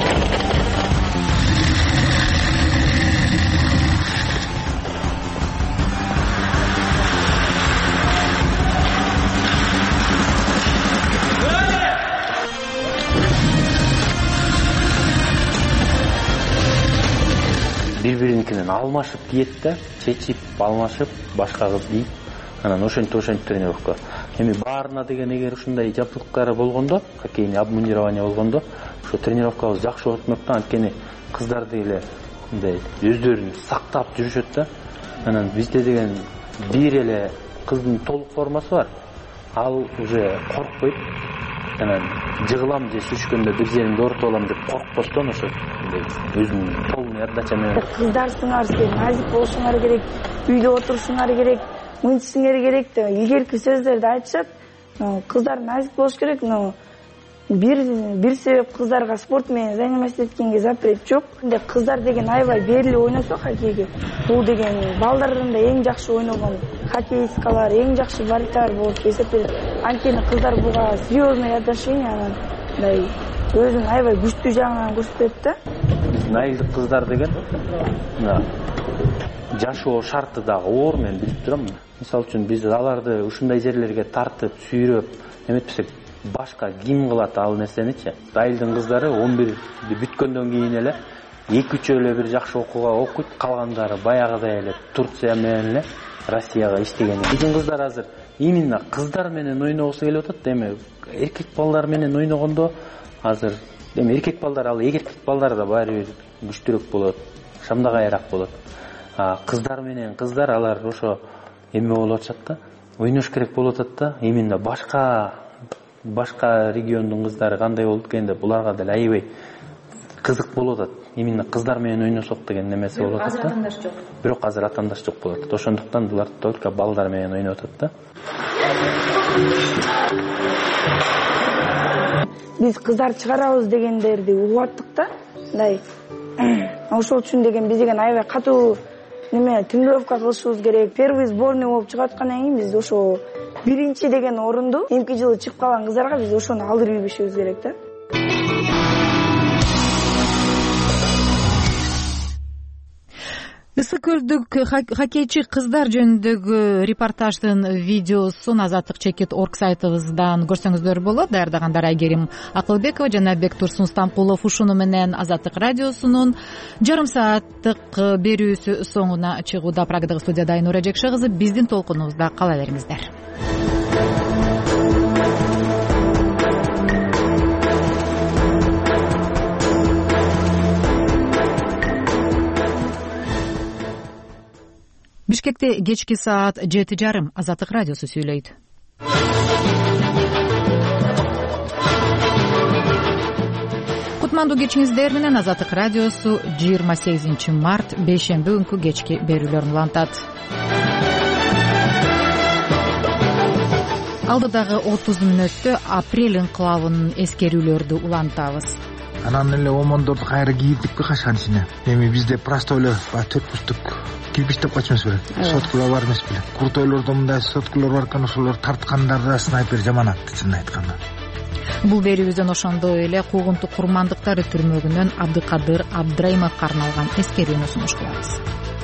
Бири-биринкинен алмашып кийет да, чечип, алмашып, башка кыз кийип, анан ошентип тренировка. Эми баарына деген эгер ушундай жабдыктары болгондо, хоккейный обмундирование болгондо, ошо тренировкабыз жакшы болот да, анткени кыздар деле мындай өздөрүн сактап жүрүшөт да. Анан бизде деген бир эле кыздын толук формасы бар. Ал уже коркпойт. Анан жыгылам же сүшкөндө бир жеримди оорутуп алам деп коркпостон ошо өзүнүн полный отдача менен. Кыздарсыңар, сен назик болушуңар керек, үйдө отурушуңар керек, мынтишиңер керек деп илгерки сөздөрдү айтышат. Кыздар назик болуш керек, но бир себеп кыздарга спорт менен заниматься эткенге запрет жок. Кыздар деген аябай берилип ойносо хоккейге, бул деген балдардын да эң жакшы ойногон хоккеисткалар, эң жакшы вратарь болуп эсептелет. Анткени кыздар буга серьезный отношение, анан мындай өзүн аябай күчтүү жагынан көрсөтөт да. Айылдык кыздар деген жашоо шарты дагы оор, мен билип турам. Мисалы үчүн биз аларды ушундай жерлерге тартып, сүйрөп эметпесек, башка ким кылат ал нерсеничи? Айылдын кыздары 11 бүткөндөн кийин эле 2-3 эле бир жакшы окууга окуйт, калгандары баягыдай эле Турция менен эле Россияга иштеген. Биздин кыздар азыр именно кыздар менен ойногусу келип атат. Эми эркек балдар менен ойногондо азыр эми эркек балдар ал эркек балдар да баары бир күчтүүрөөк болот, шамдагайраак болот. Кыздар менен кыздар алар ошо эме болуп атышат да, ойнош керек болуп атат да. Именно башка региондун кыздары кандай болот экенде буларга деле аябай кызык болуп атат. Именно кыздар менен ойносок деген немеси болуп атат да. Азыр атандаш жок. Бирок азыр атандаш жок болуп атат. Ошондуктан булар только балдар менен ойноп атат да. Биз кыздар чыгарабыз дегендерди угуп аттык да. Мындай ошол үчүн деген биз деген аябай катуу тренировка кылышыбыз керек. Первый сборный болуп чыгып аткандан кийин биз ошо биринчи деген орунду эмки жылы чыгып калган кыздарга биз ошону алдырып ийбешибиз керек да. ысык көлдүк хоккейчи кыздар жөнүндөгү репортаждын видеосун Азаттык чекит орг сайтыбыздан көрсөңүздөр болот. Даярдагандар Айгерим Акылбекова жана Бектур Сунстамкулов. Ушуну менен Азаттык радиосунун жарым сааттык берүүсү соңуна чыгууда. Прагадагы студияда Айнура Жекше кызы. Биздин толкунубузда кала бериңиздер. Бишкекте кечки саат 7:30. Азаттык радиосу сүйлөйт. Кутмандуу кечиңиздер менен Азаттык радиосу 28 март бейшемби күнкү кечки берүүлөрүн улантат. Алдыдагы 30 мүнөттө апрель инкылабынын эскерүүлөрдү улантабыз. Анан эле омондорду кайра кийдикпи кашкан ичине? Эми бизде простой эле 4 бустук кирпич деп качмыз беле. Соткалар бар эмес беле. Куртойлордо мындай соткалар бар экен, ошолор тарткандарда снайпер жаман атты, чынын айтканда. Бул берүүбүздөн ошондой эле куугунтук курмандыктары түрмөгүнөн Абдыкадыр Абдрайымовго арналган эскерүүнү сунуш кылабыз.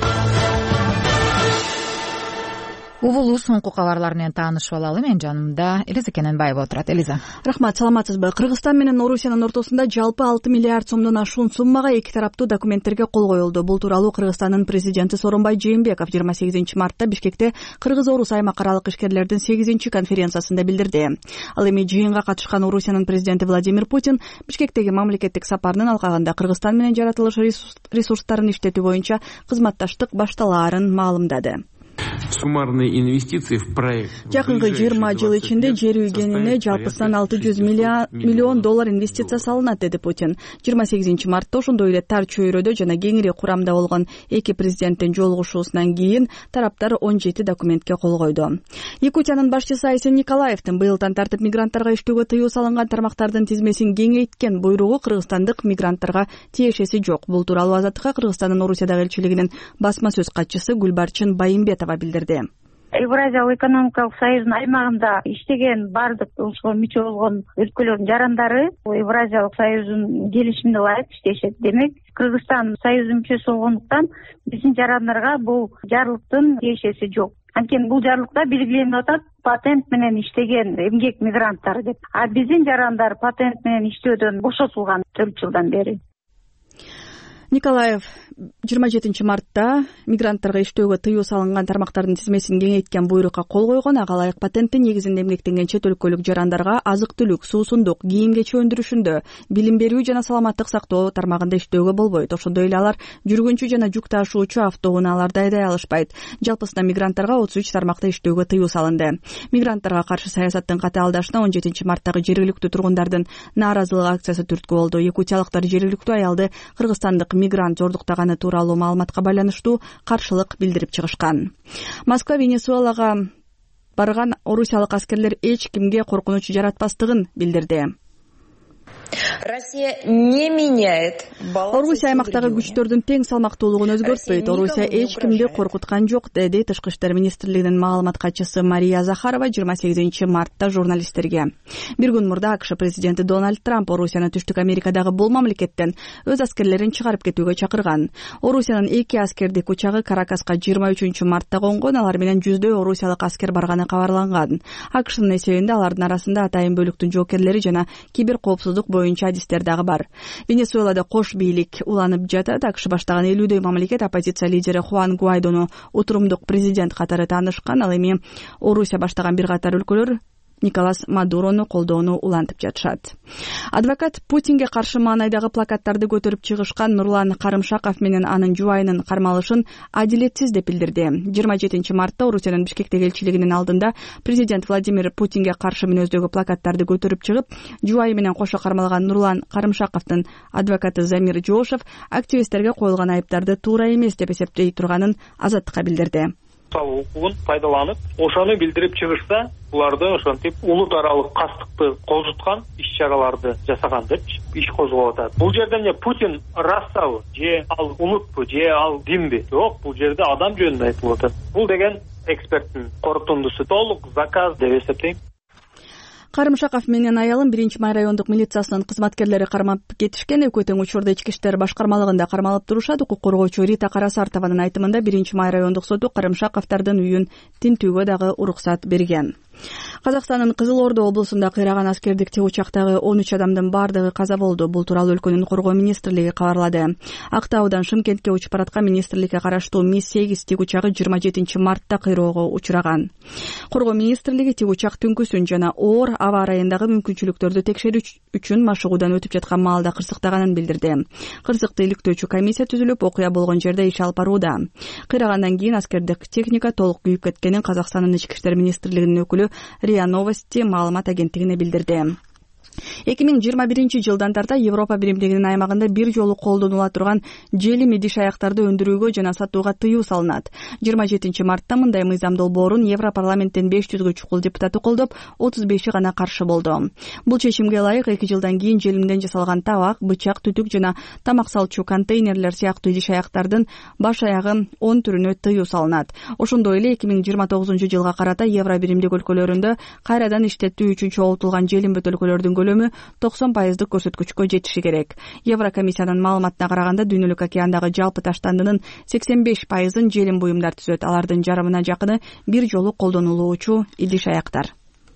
Убулуу соңку кабарлар менен таанышып алалы. Мен жанымда Элиза Кененбаева отурат. Элиза. Рахмат, саламатсызбы? Кыргызстан менен Орусиянын ортосунда жалпы 6 миллиард сомдон ашуун суммага эки тараптуу документтерге кол коюлду. Бул тууралуу Кыргызстандын президенти Сооронбай Жээнбеков 28 мартта Бишкекте Кыргыз-Орус аймакаралык ишкерлердин 8 конференциясында билдирди. Ал эми жыйынга катышкан Орусиянын президенти Владимир Путин Бишкектеги мамлекеттик сапарынын алкагында Кыргызстан менен жаратылыш ресурстарын иштетүү боюнча кызматташтык башталаарын маалымдады. Суммарные инвестиции в проект. Жакынкы 20 жыл ичинде жер үйгенине жалпысынан 600 миллион доллар инвестиция салынат, деди Путин. 28 мартта ошондой эле тар чөйрөдө жана кеңири курамда болгон эки президенттин жолугушуусунан кийин тараптар 17 документке кол койду. Якутиянын башчысы Айсен Николаевдин быйылдан тартып мигранттарга иштөөгө тыюу салынган тармактардын тизмесин кеңейткен буйругу кыргызстандык мигранттарга тиешеси жок. Бул тууралуу Азаттыкка Кыргызстандын Орусиядагы элчилигинин басма сөз катчысы Гүлбарчын Байымбетова билдирди. Евразиялык экономикалык союздун аймагында иштеген бардык ошого мүчө болгон өлкөлөрдүн жарандары Евразиялык союздун келишимине ылайык иштешет. Демек, Кыргызстан союздун мүчөсү болгондуктан биздин жарандарга бул жарлыктын тиешеси жок. Анткени бул жарлыкта белгиленип атат патент менен иштеген эмгек мигранттары деп. А биздин жарандар патент менен иштөөдөн бошотулган 4 жылдан бери. Николаев 27 мартта мигранттарга иштөөгө тыюу салынган тармактардын тизмесин кеңейткен буйрукка кол койгон. Ага ылайык патенттин негизинде эмгектенген чет өлкөлүк жарандарга азык-түлүк, суусундук, кийим-кечи өндүрүшүндө, билим берүү жана саламаттык сактоо тармагында иштөөгө болбойт. Ошондой эле алар жүргүнчү жана жүк ташуучу автоунааларды айдай алышпайт. Жалпысынан мигранттарга 33 тармакта иштөөгө тыюу салынды. Мигранттарга каршы саясаттын катаалдашына 17 марттагы жергиликтүү тургундардын нааразылык акциясы түрткү болду. Якутиялыктар жергиликтүү аялды кыргызстандык мигрант зордуктаганы тууралуу маалыматка байланыштуу каршылык билдирип чыгышкан. Москва Венесуэлага барган орусиялык аскерлер эч кимге коркунуч жаратпастыгын билдирди. Россия не меняет. Орусия аймактагы күчтөрдүн тең салмактуулугун өзгөртпөйт. Орусия эч кимди коркуткан жок, деди Тышкы иштер министрлигинин маалымат катчысы Мария Захарова 28 мартта журналисттерге. Бир күн мурда АКШ президенти Дональд Трамп Орусияны Түштүк Америкадагы бул мамлекеттен өз аскерлерин чыгарып кетүүгө чакырган. Орусиянын 2 аскердик учагы Каракаска 23 мартта конгон. Алар менен 100 орусиялык аскер барганы кабарланган. АКШнын эсебинде алардын арасында атайын бөлүктүн жоокерлери жана кибер коопсуздук боюнча адистер дагы бар. Венесуэлада кош бийлик уланып жатат. АКШ баштаган 50 мамлекет оппозиция лидери Хуан Гуайдону отурумдук президент катары таанышкан. Ал эми Орусия баштаган бир катар өлкөлөр Николас Мадурону колдоону улантып жатышат. Адвокат Путинге каршы маанайдагы плакаттарды көтөрүп чыгышкан Нурлан Карымшаков менен анын жубайынын кармалышын адилетсиз деп билдирди. 27 мартта Орусиянын Бишкектеги элчилигинин алдында президент Владимир Путинге каршы мүнөздөгү плакаттарды көтөрүп чыгып, жубайы менен кошо кармалган Нурлан Карымшаковдун адвокаты Замир Жошев активисттерге коюлган айыптарды туура эмес деп эсептей турганын Азаттыкка билдирди. Укугун пайдаланып, ошону билдирип чыгышса, буларды ошентип улут аралык кастыкты козуткан иш-чараларды жасаган деп иш козголуп атат. Бул жерде эмне Путин рассабы, же ал улутпу, же ал динби? Жок, бул жерде адам жөнүндө айтылып атат. Бул деген эксперттин корутундусу толук заказ деп эсептейм. Карымшаков менен аялын 1-Май райондук милициясынын кызматкерлери кармап кетишкен. Экөө тең учурда ички иштер башкармалыгында кармалып турушат. Укук коргоочу Рита Карасартованын айтымында 1-Май райондук соту Карымшаковдордун үйүн тинтүүгө дагы уруксат берген. Казакстандын Кызыл Ордо облусунда кыйраган аскердик тик учактагы 13 адамдын бардыгы каза болду. Бул тууралуу өлкөнүн коргоо министрлиги кабарлады. Актаудан Шымкентке учуп бараткан министрликке караштуу Ми-8 тик учагы 27 мартта кыйроого учураган. Коргоо министрлиги тик учак түнкүсүн жана оор аба ырайындагы мүмкүнчүлүктөрдү текшерүү үчүн машыгуудан өтүп жаткан маалда кырсыктаганын билдирди. Кырсыкты иликтөөчү комиссия түзүлүп, окуя болгон жерде иш алып барууда. Кыйрагандан кийин аскердик техника толук күйүп кеткенин Казакстандын ички иштер министрлигинин өкүлү РИА Новости маалымат агенттигине билдирди. 2021 жылдан тарта Европа биримдигинин аймагында бир жолу колдонула турган желим идиш аяктарды өндүрүүгө жана сатууга тыюу салынат. 27 мартта мындай мыйзам долбоорун Европарламенттен 500гө чукул депутаты колдоп, 35и гана каршы болду. Бул чечимге ылайык 2 жылдан кийин желимден жасалган табак, бычак, түтүк жана тамак салчу контейнерлер сыяктуу идиш аяктардын баш аягы 10 түрүнө тыюу салынат. Ошондой эле 2029 жылга карата Евро биримдик өлкөлөрүндө кайрадан иштетүү үчүн чогултулган желим бөтөлкөлөрдүн көлөмү 90% көрсөткүчкө жетиши керек. Еврокомиссиянын маалыматына караганда Дүйнөлүк океандагы жалпы таштандынын 85%-ын желим буюмдар түзөт. Алардын жарымына жакыны бир жолу колдонулуучу идиш аяктар.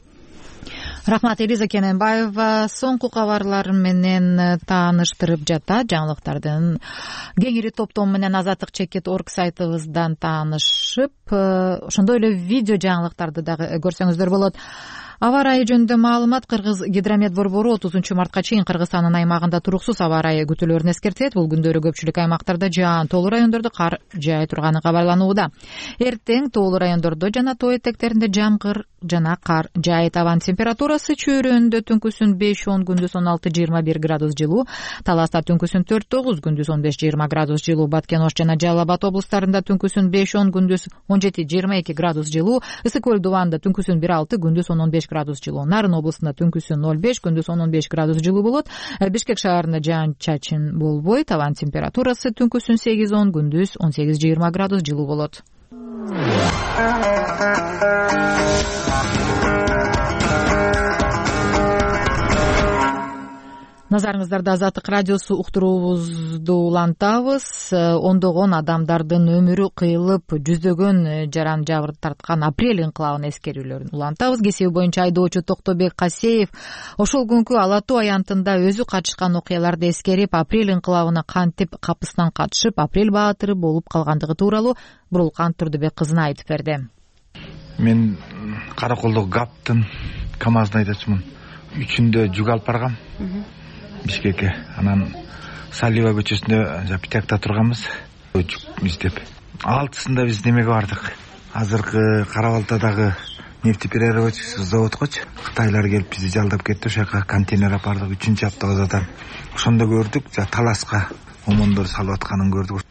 Рахмат, Элиза Кененбаева соңку кабарлар менен тааныштырып жатат. Жаңылыктардын кеңири топтом менен Азаттык.org сайтыбыздан таанышып, ошондой эле видео жаңылыктарды дагы көрсөңүздөр болот. Аба ырайы жөнүндө маалымат. Кыргыз гидромет борбору 30 мартка чейин Кыргызстандын аймагында туруксуз аба ырайы күтүүлөрүн эскертет. Бул күндөрү көпчүлүк аймактарда жаан, тоолуу райондордо кар жаай турганы кабарланууда. Эртең тоолуу райондордо жана тоо этектеринде жамгыр жана кар жаайт. Абанын температурасы чөйрөндө түнкүсүн 5-10, күндүз 16-21 градус жылуу, Таласта түнкүсүн 4-9, күндүз 15-20 градус жылуу, Баткен, Ош жана Жалал Абад облустарында түнкүсүн 5-10, күндүз 17-22 градус жылуу, Ысык көл Дубанда түнкүсүн 1-6, күндүз 15 градус жылуу, Нарын облусунда түнкүсүн 0-5, күндүз 15 градус жылуу болот. Бишкек шаарында жаан чачын болбойт. Абанын температурасы түнкүсүн 8-10, күндүз 18-20 градус жылуу болот. Назарыңыздарда Азаттык радиосу уктуруубузду улантабыз. Ондогон адамдардын өмүрү кыйылып, жүздөгөн жаран жабыр тарткан апрель инкылабын эскерүүлөрүн улантабыз. Кесиби боюнча айдоочу Токтобек Касеев ошол күнкү Ала Тоо аянтында өзү катышкан окуяларды эскерип, апрель инкылабына кантип капысынан катышып, апрель баатыры болуп калгандыгы тууралуу Бурулкан Турдубек кызына айтып берди. Мен Караколдогу ГАПтын КамАЗын айдачумун. 3-үндө жүк алып баргам. Бишкекке, анан Салива көчөсүндө Питакта турганбыз, жүк издеп. 6-сында биз немеге бардык. Азыркы Кара-Балтадагы нефтеперерабатчы заводкочу Кытайлар келип бизди жалдап кетти. Ошака контейнер алып бардык 3-чү аптабазадан. Ошондо көрдүк, Таласка омондор салып атканын көрдүк.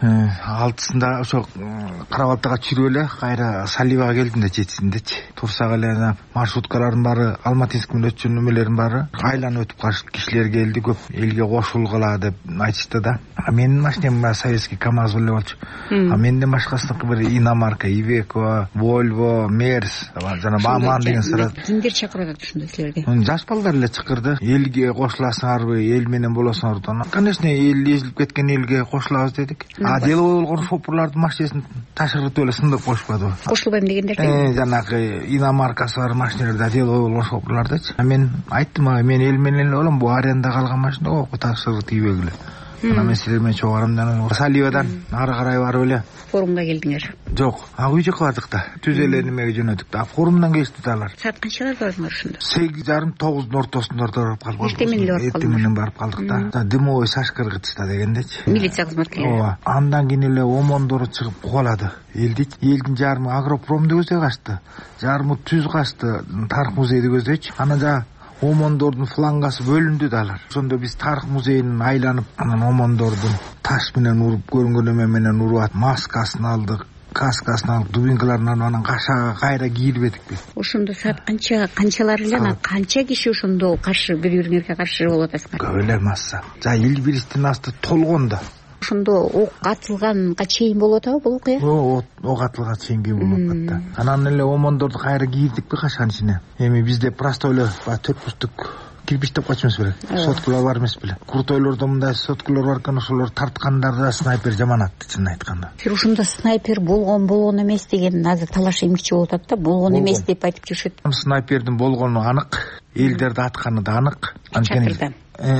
6-сында ошо Кара-Балтага чүрүп эле кайра Саливага келдим да 7-синдечи. Турсак эле маршруткалардын баары, Алматинск менен өтчү немелердин баары айланып өтүп калышып, кишилер келди, көп элге кошулгула деп айтышты да. Менин машинам советский КамАЗ эле болчу. Менден башкасыныкы бир иномарка, Ивеко, Volvo, Мерс жана Баман деген сыра. Кимдер чакырып атат ушундай силерге? Жаш балдар эле чакырды. Элге кошуласыңарбы, эл менен болосуңарбы? Конечно, эл езилип кеткен элге кошулабыз дедик. Деловой болгон шопурлардын машинасын ташырып эле сындырып коюшпадыбы? Кошулбайм дегендер. Жанагы иномаркасы бар машиналарда деловой болгон шопурлардачы. Мен айттым, мен эл менен эле болом, бул аренда калган машина го, ташырып тийбегиле. Ана мен силер менен чогуу арамдан Саливадан ары карай барып эле форумга келдиңер. Жок, үй жака бардык да. Түз эле немеге жөнөдүк да. Форумдан келишти да алар. Саат канчалар бардыңар ошондо? 8:30-9 ортосунда барып калдык. Эртең менен барып калдык. Эртең менен барып калдык да. Дымовой сашкыргычта дегендечи. Милиция кызматкерлери. Ооба. Андан кийин эле омондор чыгып кубалады. Элдин жарымы Агропромду көздөй качты. Жарымы түз качты, тарых музейди көздөйчү. Анан жа омондордун флангасы бөлүндү да алар. Ошондо биз тарых музейин айланып, анан омондордун таш менен уруп, көрүнгөн эме менен уруп, маскасын алдык, каскасын алып, дубинкаларын алып, анан кашага кайра кийирбедикпи. Ошондо саат канчалар эле, канча киши ошондо каршы, бири-бириңерге каршы болуп атасыңар? Көп эле масса. Ил биристин асты толгон да. ошондо ок атылганга чейин болуп атабы бул окуя? Ок атылганга чейин болуп атты. Анан эле омондорду кайра кийирдикпи кашанын ичине. Эми бизде просто эле баягы 4 бурчтук кирпичтеп качмас белек. Соткалар бар эмес беле. Куртойлордо мындай соткалар бар экен, ошолор тарткандарда снайпер жаман атты, чынын айтканда. Ушунда снайпер болгон эмес деген азыр талаш эмгичи болуп атат да, болгон эмес деп айтып жүрүшөт. Снайпердин болгону анык, элдерди атканы да анык. Анткени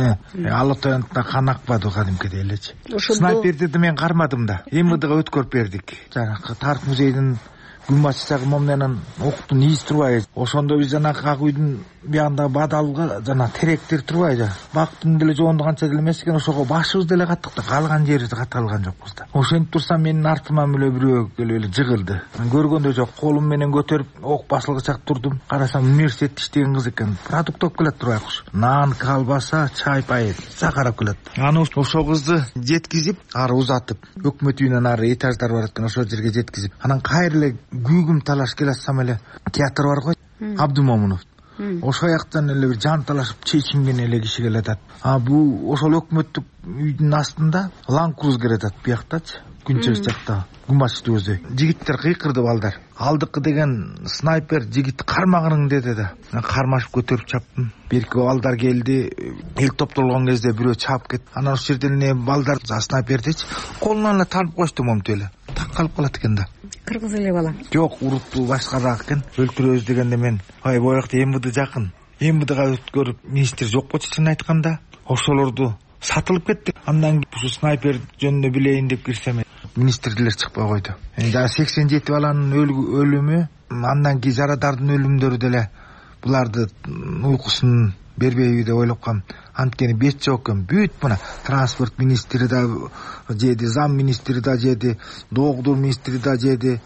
ал отоянтта кан акпады кадимкидей элечи. Снайперди мен кармадым да. МВДга өткөрүп бердик. Жанагы тарых музейдин гүлмаччагы момненен октун ийиси турбайбы. Ошондо биз жанагы ак үйдүн биягындагы бадалга жана теректер турбайбы. Бактың деле жоонду канча деле эмес экен, ошого башыбыз деле каттык да, калган жерибиз катталган жокпуз да. Ошентип турса менин артыман эле бирөө келип эле жыгылды. Көргөндө жок, колум менен көтөрүп ок басылгычак турдум. Карасам университетте иштеген кыз экен. Продукт алып келет турбайкуш. Нан, колбаса, чай пай карап келет. Аны ошол кызды жеткизип, ары узатып, өкмөт үйүнөн ары этаждар бар экен, ошол жерге жеткизип, анан кайра эле күйгүм талаш келатсам эле театр бар го, Абдумомунов. Ошол жактан эле бир жан талашып чечинген эле киши келатат. Бул ошол өкмөттүк үйдүн астында Ланкруз келатат бияктачы, күнчөз жакта. Гүмачты өзү. Жигиттер кыйкырды балдар. Алдыкы деген снайпер жигит кармагының деди да. Кармашып көтөрүп чаптым. Берки балдар келди. Эл топтолгон кезде бирөө чаап кетти. Анан ошол жерден эле балдар снайпердичи колунан эле танып кошту момту эле. Так калып калат экен да. Кыргыз эле бала. Жок, уруттуу башкараак экен. Өлтүрөбүз дегенде мен боякта МВД жакын. МВДга өткөрүп министр жок болчу, чын айтканда. Ошолорду сатылып кетти. Андан кийин ушу снайпер жөнүндө билейин деп кирсем, министрлер чыкпай койду. Жана 87 баланын өлүмү, андан кийин жарадардын өлүмдөрү деле буларды уйкусун бербейби деп ойлоп калдым. Анткени бет жок экен. Бүт мына транспорт министри да жеди, зам министри да жеди, доогдур министри да жеди,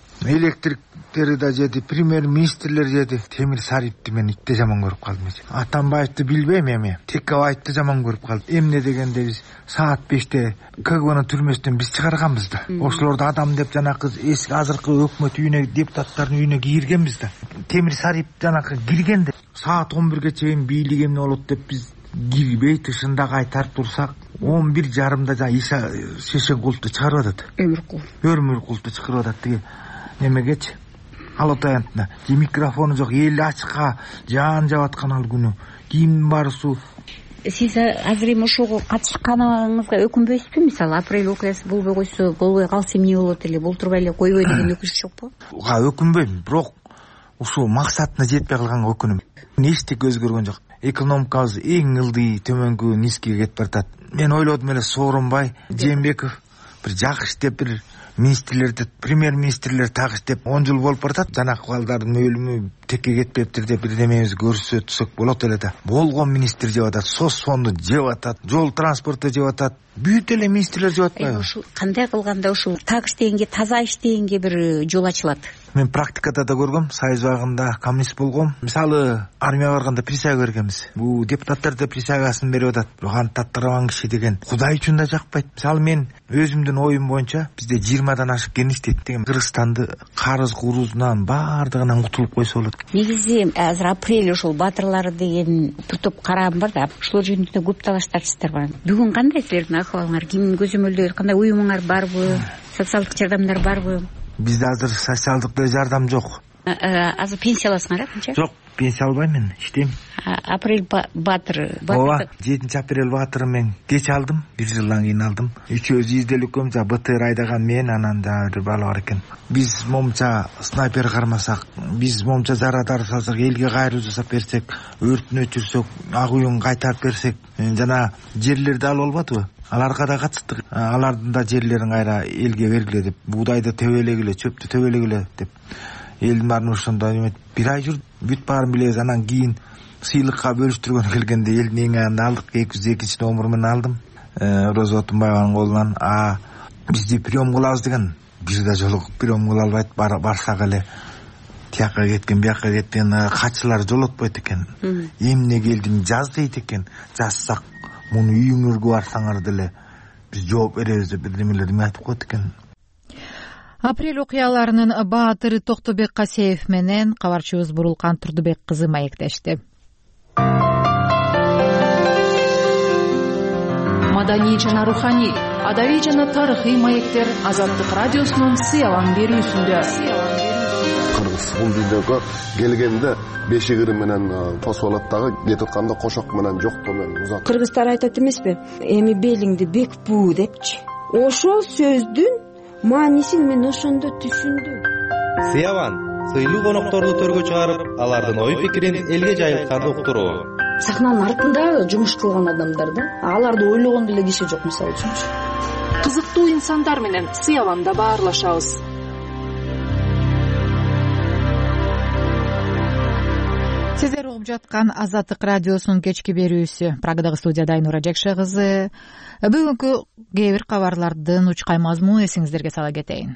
электриктери да жеди, премьер-министрлер жеди. Темир Сарипти мен итте жаман көрүп калдым. Атамбаевди билбейм эми. Текебаевди жаман көрүп калдым. Эмне дегенде биз саат 5те КГБнын түрмөсүнөн биз чыгарганбыз да. Ошолорду адам деп жанакы эски азыркы өкмөт үйүнө, депутаттардын үйүнө киргенбиз да. Темир Сарип жанакы киргенде саат 11ге чейин бийлик эмне болот деп биз кирбей тышында кайтарып турсак, 11:30да жана Иса Шешенкулду чыгарып атат. Өмүркулду чыгарып атат тиги немегечи. Ал отаянтына микрофону жок, эл ачыкка жаан жаап аткан ал күнү. Кийим барысу. Сиз азыр эми ошого катышканыңызга өкүнбөйсүзбү? Мисалы, апрель окуясы болбой койсо, болбой калса эмне болот эле, болтурбай эле койбой деген өкүнүч жокпу? Өкүнбөйм, бирок ушул максатына жетпей калганга өкүнөм. Эчтеке өзгөргөн жок. Экономикабыз эң ылдый төмөнкү низкиге кетип баратат. Мен ойлодум эле Сооронбай Жээнбеков бир жак иштеп бир министрлерди, премьер-министрлер так иштеп 10 жыл болуп баратат. Жанакы балдардын өлүмү текке кетпептир деп бир немебизди көрсөтсөк болот эле да. Болгон министр жеп атат, СОС фонду жеп атат, жол транспорту жеп атат. Бүт эле министрлер жеп атпайбы? Ушул кандай кылганда ушул так иштегенге, таза иштегенге бир жол ачылат? Мен практикада да көргөм, Союз убагында коммунист болгом. Мисалы, армияга барганда присяга бергенбиз. Бул депутаттар да присягасын берип атат. Бирок таттырган киши деген Кудай үчүн да жакпайт. Мисалы, мен өзүмдүн оюм боюнча бизде 20дан ашык кен иштейт деген. Кыргызстанды карыз курузунан баардыгынан кутулуп койсо болот. Негизи азыр апрель ошол баатырлары деген бир топ караам бар да, ошолор жөнүндө көп талаштарчысыздар бар. Бүгүн кандай силердин акыбалыңар? Ким көзөмөлдөйт? Кандай уюмуңар барбы? Социалдык жардамдар барбы? Бизде азыр социалдык жардам жок. Азыр пенсия аласыңар, канча? Жок, пенсия албайм мен, иштейм. Апрель баатыры. Ооба, 7 апрель баатыры мен кеч алдым, 1 жылдан кийин алдым. Үчөөбүз изделиккөм, БТР айдаган мен, анан да бир бала бар экен. Биз момча снайпер кармасак, биз момча жарадар салсак, элге кайрылуу жасап берсек, өртүн өчүрсөк, ак үйүн кайтарып берсек, жана жерлерди алып албадыбы? Аларга да катыштык. Алардын да жерлерин кайра элге бергиле деп, буудайды төбөлөгүлө, чөптү төбөлөгүлө деп. Элдин баарын ошондо эметип 1 ай жүрдү. Бүт баарын билебиз. Анан кийин сыйлыкка бөлүштүргөн келгенде элдин эң аянда алдык. 202 номер менен алдым. Роза Отунбаеванын колунан. Бизди прием кылабыз деген. Бир да жолу прием кыла албайт. Барсак эле тияка кеткен, бияка кеткен катчылар жолотпойт экен. Эмне келдиң жаз дейт экен. Жазсак муну үйүңөргө барсаңар деле биз жооп беребиз деп бир немелерди айтып коет экен. Апрель окуяларынын баатыры Токтобек Касеев менен кабарчыбыз Бурулкан Турдубек кызы маектешти. маданий жана руханий, адабий жана тарыхый маектер Азаттык радиосунун сыялан берүүсүндө. Кыргыз бул дүйнөгө келгенде бешигири менен посолаттагы кетип атканда кошок менен жоктоо менен узат. Кыргыздар айтат эмеспи? Эми белиңди бек буу депчи. Ошол сөздүн маанисин мен ошондо түшүндүм. Сыялан сыйлуу конокторду төргө чыгарып, алардын ой пикирин элге жайылтканды уктуруу. Сахнанын артында жумуш кылган адамдар да, аларды ойлогон деле киши жок, мисалы үчүнчү. Кызыктуу инсандар менен сыяланда баарлашабыз. Сиздер угуп жаткан Азаттык радиосунун кечки берүүсү. Прагадагы студияда Айнура Жекше кызы. Бүгүнкү кээ бир кабарлардын учкай мазмунун эсиңиздерге сала кетейин.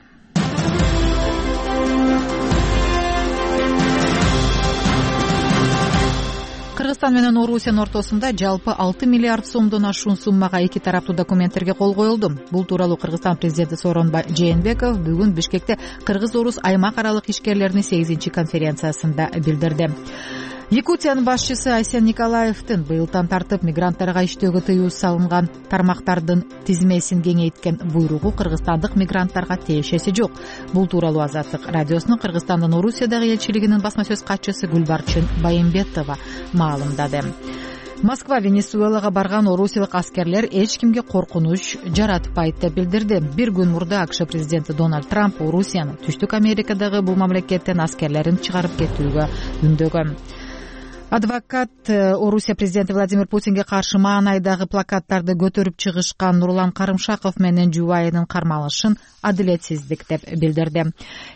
Кыргызстан менен Орусиянын ортосунда жалпы 6 миллиард сомдон ашуун суммага эки тараптуу документтерге кол коюлду. Бул тууралуу Кыргызстан президенти Сооронбай Жээнбеков бүгүн Бишкекте Кыргыз-Орус аймак аралык ишкерлеринин 8-чи конференциясында билдирди. Якутиянын башчысы Айсен Николаевдин быйылдан тартып мигранттарга иштөөгө тыюу салынган тармактардын тизмесин кеңейткен буйругу кыргызстандык мигранттарга тиешеси жок. Бул тууралуу Азаттык радиосунун Кыргызстандын Орусиядагы элчилигинин басма сөз катчысы Гүлбарчын Байымбетова маалымдады. Москва Венесуэлага барган орусиялык аскерлер эч кимге коркунуч жаратпайт деп билдирди. Бир күн мурда АКШ президенти Дональд Трамп Орусияны Түштүк Америкадагы бул мамлекеттен аскерлерин чыгарып кетүүгө үндөгөн. Адвокат Орусия президенти Владимир Путинге каршы маанайдагы плакаттарды көтөрүп чыгышкан Нурлан Карымшаков менен жубайынын кармалышын адилетсиздик деп билдирди.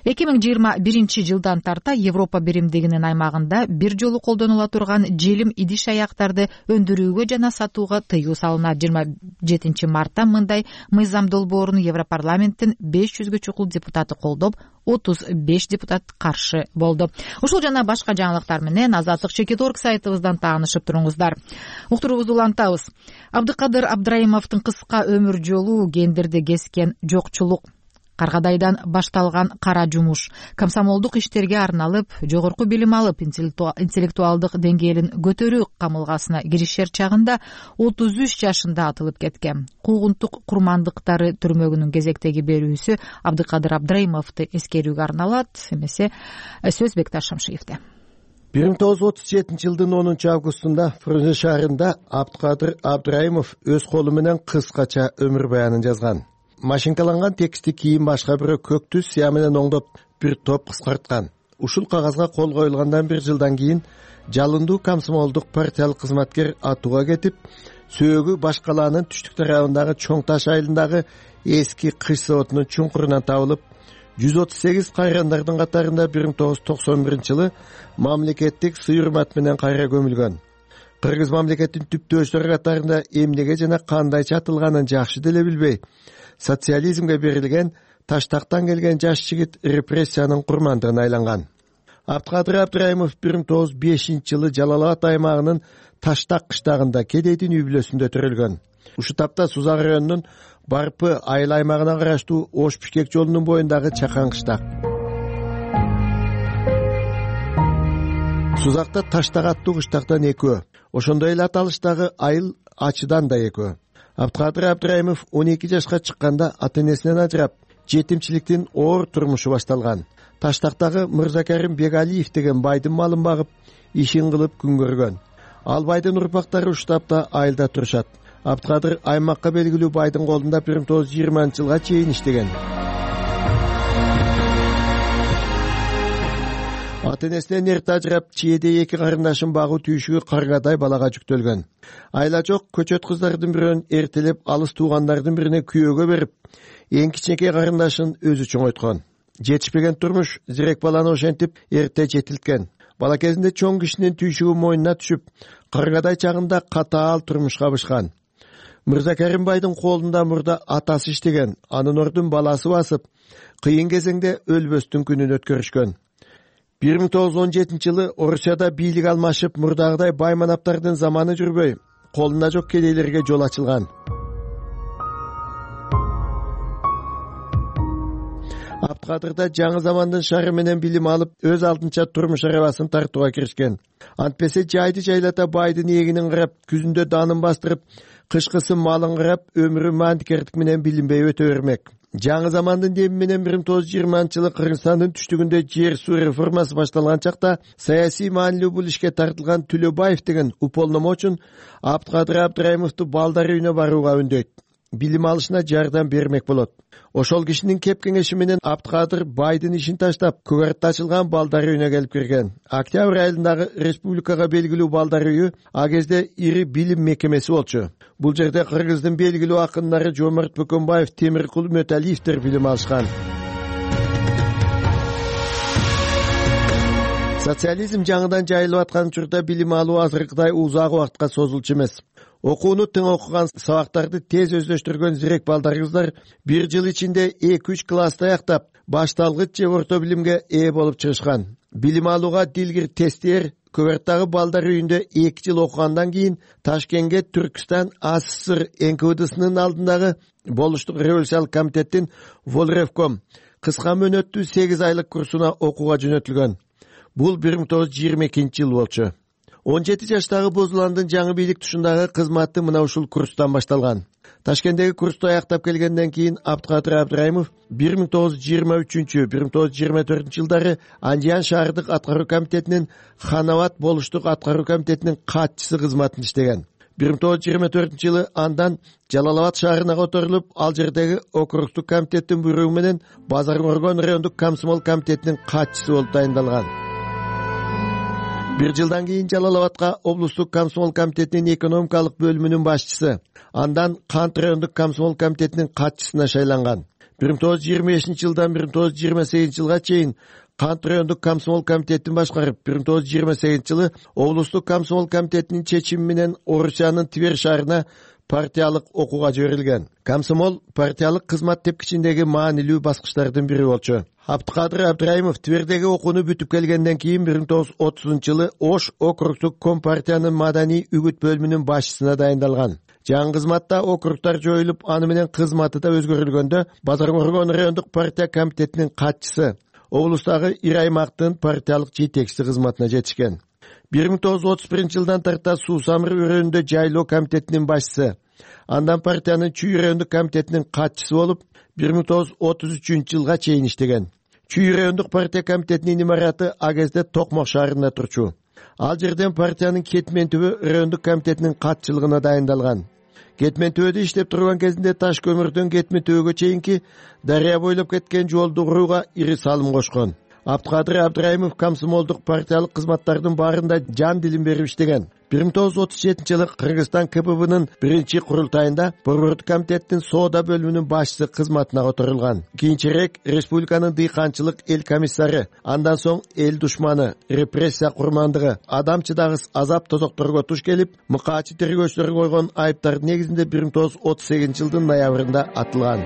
2021 жылдан тарта Европа биримдигинин аймагында бир жолу колдонула турган желим идиш аяктарды өндүрүүгө жана сатууга тыюу салынат. 27 мартта мындай мыйзам долбоорун Европарламенттин 500гө чукул депутаты колдоп, 35 депутат каршы болду. Ушул жана башка жаңылыктар менен Азаттык Чекит.org сайтыбыздан таанышып туруңуздар. Уктуруубузду улантабыз. Абдыкадыр Абдраимовдун кыска өмүр жолу гендерди кескен жокчулук, Каргадайдан башталган кара жумуш, комсомолдук иштерге арналып, жогорку билим алып, интеллектуалдык деңгээлин көтөрүү камылгасына киришер чагында 33 жашында атылып кеткен. Куугунтук курмандыктары түрмөгүнүн кезектеги берүүсү Абдыкадыр Абдраимовду эскерүүгө арналат. Эмесе сөз Бекташ Шамшиевде. 1937 жылдын 10 августунда Фрунзе шаарында Абдыкадыр Абдраимов өз колу менен кыскача өмүр баянын жазган. Машинкаланган текстти кийин башка бирөө көк түс сыя менен оңдоп бир топ кыскарткан. Ушул кагазга кол коюлгандан бир жылдан кийин жалындуу комсомолдук партиялык кызматкер атууга кетип, сөөгү Башкалаанын Түштүк тарабындагы Чоң Таш айылындагы эски кыш заводунун чуңкурунан табылып, 138 кайрандардын катарында 1991 жылы мамлекеттик сый-урмат менен кайра көмүлгөн. Кыргыз мамлекеттин түптөөчтөрү катарында эмнеге жана кандайча атылганын жакшы деле билбей, социализмге берилген Таштактан келген жаш жигит репрессиянын курмандыгына айланган. Абдыкадыр Абдраимов 1905 жылы Жалал-Абад аймагынын Таштак кыштагында кедейдин үй бүлөсүндө төрөлгөн. Ушу тапта Сузак районунун Барпы айыл аймагына караштуу Ош-Бишкек жолунун боюндагы чакан кыштак. Сузакта Таштак аттуу кыштактан экөө, ошондой эле аталыштагы айыл Ачыдан да экөө. Абдыкадыр Абдраимов 12 жашка чыкканда ата-энесинен ажырап, жетимчиликтин оор турмушу башталган. Таштактагы Мырзакарим Бегалиев деген байдын малын багып, ишин кылып күн көргөн. Ал байдын урпактары уштапта айылда турушат. Абдыкадыр аймакка белгилүү байдын колунда 1920 жылга чейин иштеген. Ата-энесинен эрте ажырап, чийеде эки карындашын багуу түйшүгү Каргадай балага жүктөлгөн. Айла жок көчөт кыздардын бирөөн эртелеп алыс туугандардын бирине күйөөгө берип, эң кичинекей карындашын өзү чоңойткон. Жетишпеген турмуш зирек баланы ошентип эрте жетилткен. Бала кезинде чоң кишинин түйшүгү мойнуна түшүп, Каргадай чагында катаал турмуш кабышкан. Мырзакарим байдын колунда мурда атасы иштеген, анын ордун баласы басып, кыйын кезеңде өлбөстүн күнүн өткөрүшкөн. 1917 жылы Орусияда бийлик алмашып, мурдагыдай байманаптардын заманы жүрбөй, колуна жок кедейлерге жол ачылган. Абдыкадырда жаңы замандын шары менен билим алып, өз алдынча турмуш арабасын тартууга киришкен. Антпесе жайды жайлата байдын эгинин карап, күзүндө данын бастырып, кышкысы малын карап өмүрү мантикердик менен билинбей өтө бермек. Жаңы замандын деми менен 1920-жылы Кыргызстандын түштүгүндө жер суу реформасы башталган чакта саясий маанилүү бул ишке тартылган Төлөбаев деген уполномочун Абдыкадыр Абдыраимовду балдар үйүнө барууга үндөйт. Билим алышына жардам бермек болот. Ошол кишинин кеп кеңеши менен Абдыкадыр байдын ишин таштап, Көгөрттө ачылган балдар үйүнө келип кирген. Октябрь айындагы республикага белгилүү балдар үйү а кезде ири билим мекемеси болчу. Бул жерде Кыргыздын белгилүү акындары Жомарт Бөкөнбаев, Темиркул Мөталиевдер билим алышкан. Социализм жаңыдан жайылып аткан учурда билим алуу азыркыдай узак убакытка созулчу эмес. Окууну тең окуган, сабактарды тез өздөштүргөн зирек балдар кыздар 1 жыл ичинде 2-3 классты аяктап, башталгыч же орто билимге ээ болуп чыгышкан. Билим алууга дилгир тестер Көгөрттөгү балдар үйүндө 2 жыл окугандан кийин Ташкентке Түркстан АССР НКВДсынын алдындагы болуштук революциялык комитеттин Волревком кыска мөөнөттүү 8 айлык курсуна окууга жөнөтүлгөн. Бул 1922-жыл болчу. 17 жаштагы Бозуландын жаңы бийлик тушундагы кызматы мына ушул курстан башталган. Ташкенттеги курсту аяктап келгенден кийин Абдыкадыр Абдыраимов 1923-1924 жылдары Андиян шаардык аткаруу комитетинин Ханават болуштук аткаруу комитетинин катчысы кызматын иштеген. 1924 жылы андан Жалалабад шаарына которулуп, ал жердеги округтук комитеттин буйругу менен Базар Моргон райондук комсомол комитетинин катчысы болуп дайындалган. 1 жылдан кийин Жалалабадка облустук комсомол комитетинин экономикалык бөлүмүнүн башчысы, андан Кант райондук комсомол комитетинин катчысына шайланган. 1925-жылдан 1928 жылга чейин Кант райондук комсомол комитетин башкарып, 1928 жылы облустук комсомол комитетинин чечими менен Орусиянын Тивер шаарына партиялык окууга жиберилген. Комсомол партиялык кызмат тепкичиндеги маанилүү баскычтардын бири болчу. Абдыкадыр Абдыраимов Твердеги окууну бүтүп келгенден кийин 1930-жылы Ош округтук компартиянын маданий үгүт бөлүмүнүн башчысына дайындалган. Жаңы кызматта округтар жоюлуп, аны менен кызматы да өзгөрүлгөндө Базар Моргон райондук партия комитетинин катчысы, облустагы ир аймактын партиялык жетекчиси кызматына жетишкен. 1931-жылдан тарта Суусамыр өрөөнүндө жайлоо комитетинин башчысы, андан партиянын Чүй райондук комитетинин катчысы болуп, 1933-жылга чейин иштеген. Чүй райондук партия комитетинин имараты а кезде Токмок шаарында турчу. Ал жерден партиянын Кетмен-Түбө райондук комитетинин катчылыгына дайындалган. Кетмен-Түбөдө иштеп турган кезинде Таш көмүрдөн Кетмен-Түбөгө чейинки дарыя бойлоп кеткен жолду курууга ири салым кошкон. Абдыкадыр Абдыраимов комсомолдук партиялык кызматтардын баарында жан дилин берип иштеген. 1937-жылы Кыргызстан КПБнын биринчи курултайында Борбордук комитеттин соода бөлүмүнүн башчысы кызматына которулган. Кийинчерээк республиканын дыйканчылык эл комиссары, андан соң эл душманы, репрессия курмандыгы, адамчыдагыс азап тозокторго туш келип, мыкаачы тергөөчүлөр койгон айыптардын негизинде 1938-жылдын ноябрында атылган.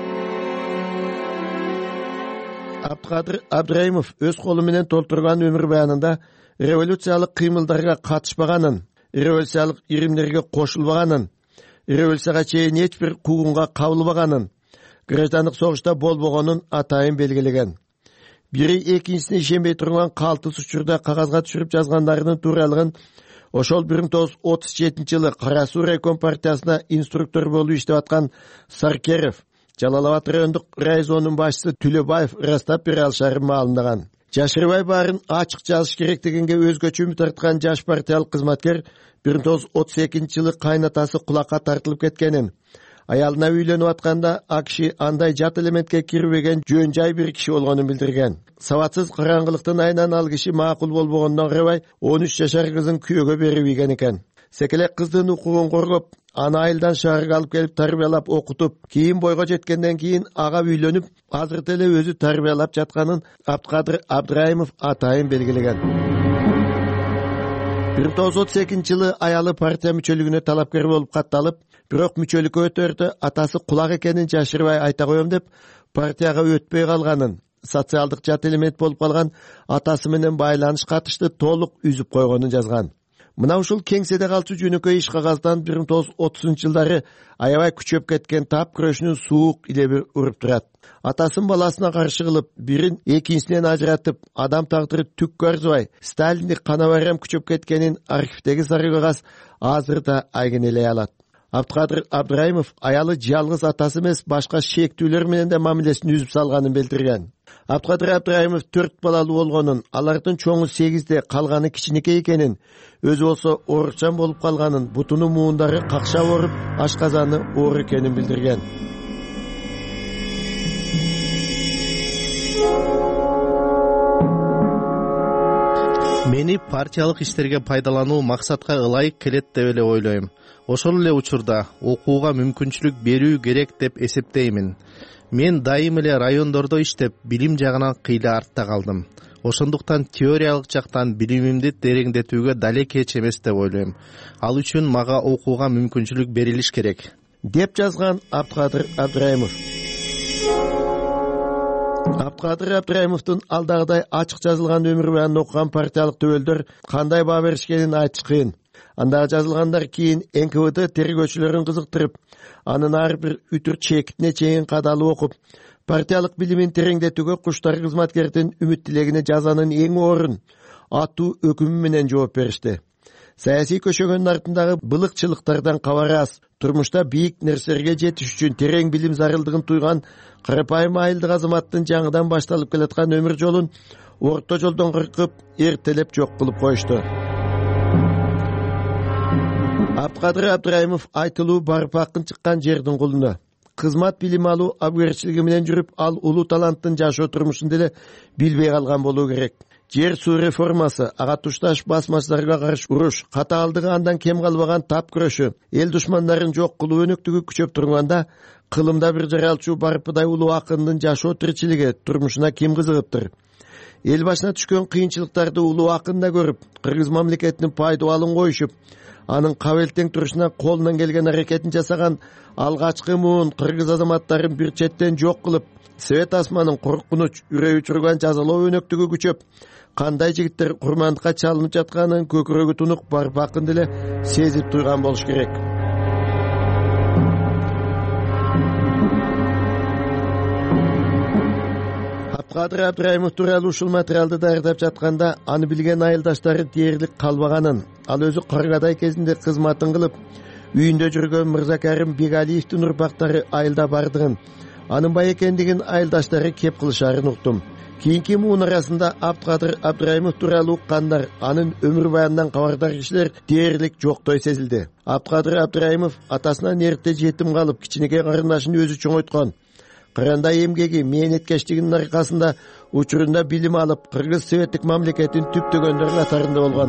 Абдыкадыр Абдыраимов өз колу менен толтурган өмүр баянында революциялык кыймылдарга катышпаганын, революциялык иримдерге кошулбаганын, революцияга чейин эч бир куугунга кабылбаганын, граждандык согушта болбогонун атайын белгилеген. Бири экинчисине ишенбей турган калтыс учурда кагазга түшүрүп жазгандарынын тууралыгын ошол 1937-жылы Кара Суу райком партиясына инструктор болуп иштеп аткан Саркеров, Жалалабад райондук райзонун башчысы Төлөбаев ырастап бере алышарын маалымдаган. Жашырбай баарын ачык жазыш керек дегенге өзгөчө үмүт арткан жаш партиялык кызматкер 1932-жылы кайнатасы кулакка тартылып кеткенин, аялына үйлөнүп атканда а киши андай жат элементке кирбеген жөн жай бир киши болгонун билдирген. Сабатсыз караңгылыктын айынан ал киши макул болбогондон карабай 13 жашар кызын күйөөгө берип ийген экен. Секелек кыздын укугун коргоп, аны айылдан шаарга алып келип тарбиялап окутуп, кийин бойго жеткенден кийин ага үйлөнүп, азыр деле өзү тарбиялап жатканын Абдыкадыр Абдыраимов атайын белгилеген. 1932-жылы аялы партия мүчөлүгүнө талапкер болуп катталып, бирок мүчөлүккө өтөрдө атасы кулак экенин жашырбай айта коем деп партияга өтпөй калганын, социалдык жат элемент болуп калган атасы менен байланыш катышты толук үзүп койгонун жазган. Мына ушул кеңседе калчу жөнөкөй иш кагаздан 1930-жылдары аябай күчөп кеткен тап күрөшүнүн суук илеби уруп турат. Атасын баласына каршы кылып, бирин экинчисинен ажыратып, адам тагдыры түккө арзыбай, Сталиндик кана барам күчөп кеткенин архивдеги сары кагаз азыр да айгинелей алат. Абдыкадыр Абдраимов аялы жалгыз атасы эмес, башка шектүүлөр менен да мамилесин үзүп салганын билдирген. Абдыкадыр Абдраимов 4 балалуу болгонун, алардын чоңу 8де, калганы кичинекей экенин, өзү болсо оорукчан болуп калганын, бутунун муундары какшап ооруп, ашказаны оор экенин билдирген. Мени партиялык иштерге пайдалануу максатка ылайык келет деп эле ойлойм. Ошол эле учурда окууга мүмкүнчүлүк берүү керек деп эсептеймин. Мен дайым эле райондордо иштеп, билим жагынан кыйла артта калдым. Ошондуктан теориялык жактан билимимди тереңдетүүгө далеке эч эмес деп ойлойм. Ал үчүн мага окууга мүмкүнчүлүк берилиш керек, деп жазган Абдыкадыр Абдраимов. Абдыкадыр Абдраимовдун алдагыдай ачык жазылган өмүр баянын окуган партиялык төбөлдөр кандай баа беришкенин айтыш кыйын. Андагы жазылгандар кийин НКВД тергөөчүлөрүн кызыктырып, анын ар бир үтүр чекитине чейин кадалып окуп, партиялык билимин тереңдетүүгө куштар кызматкердин үмүт тилегине жазанын эң орун аттуу өкүмү менен жооп беришти. Саясий көчөгөнүн артындагы былыкчылыктардан кабар аз, турмушта бийик нерселерге жетиш үчүн терең билим зарылдыгын туйган карапайым айылдык азаматтын жаңыдан башталып келаткан өмүр жолун орто жолдон кыркып, эртелеп жок кылып коюшту. Абдыкадыр Абдраимов айтылуу барып акын чыккан жердин кулуна. Кызмат билим алуу абгерчилиги менен жүрүп, ал улуу таланттын жашоо турмушун деле билбей калган болуу керек. Жер суу реформасы, ага тушташ басмачыларга каршы уруш, катаалдыгы андан кем калбаган тап күрөшү, эл душмандарын жок кылуу өнөктүгү күчөп турганда, кылымда бир жаралчу барпыдай улуу акындын жашоо тиричилиги, турмушуна ким кызыгыптыр? Эл башына түшкөн кыйынчылыктарды улуу акын да көрүп, кыргыз мамлекетинин пайдубалын коюшуп, анын кабыл тең турушуна колунан келген аракетин жасаган алгачкы муун кыргыз азаматтарын бир четтен жок кылып, Совет асманын коркунуч, үрөй учурган жазалоо өнөктүгү күчөп, кандай жигиттер курмандыкка чалынып жатканын көкүрөгү тунук барып акын деле сезип туйган болуш керек. Абдыкадыр Абдраимов тууралуу ушул материалды даярдап жатканда, аны билген айылдаштары дээрлик калбаганын, ал өзү Каргадай кезинде кызматын кылып, үйүндө жүргөн Мырзакарим Бегалиевдин урпактары айылда бардыгын, анын бай экендигин айылдаштары кеп кылышарын уктум. Кийинки муун арасында Абдыкадыр Абдраимов тууралуу уккандар, анын өмүр баянынан кабардар кишилер дээрлик жоктой сезилди. Абдыкадыр Абдраимов атасынан эрте жетим калып, кичинекей карындашын өзү чоңойткон. Кырандай эмгеги, мээнеткечтигинин аркасында учурунда билим алып, Кыргыз Советтик мамлекетин түптөгөндөрдүн катарында болгон.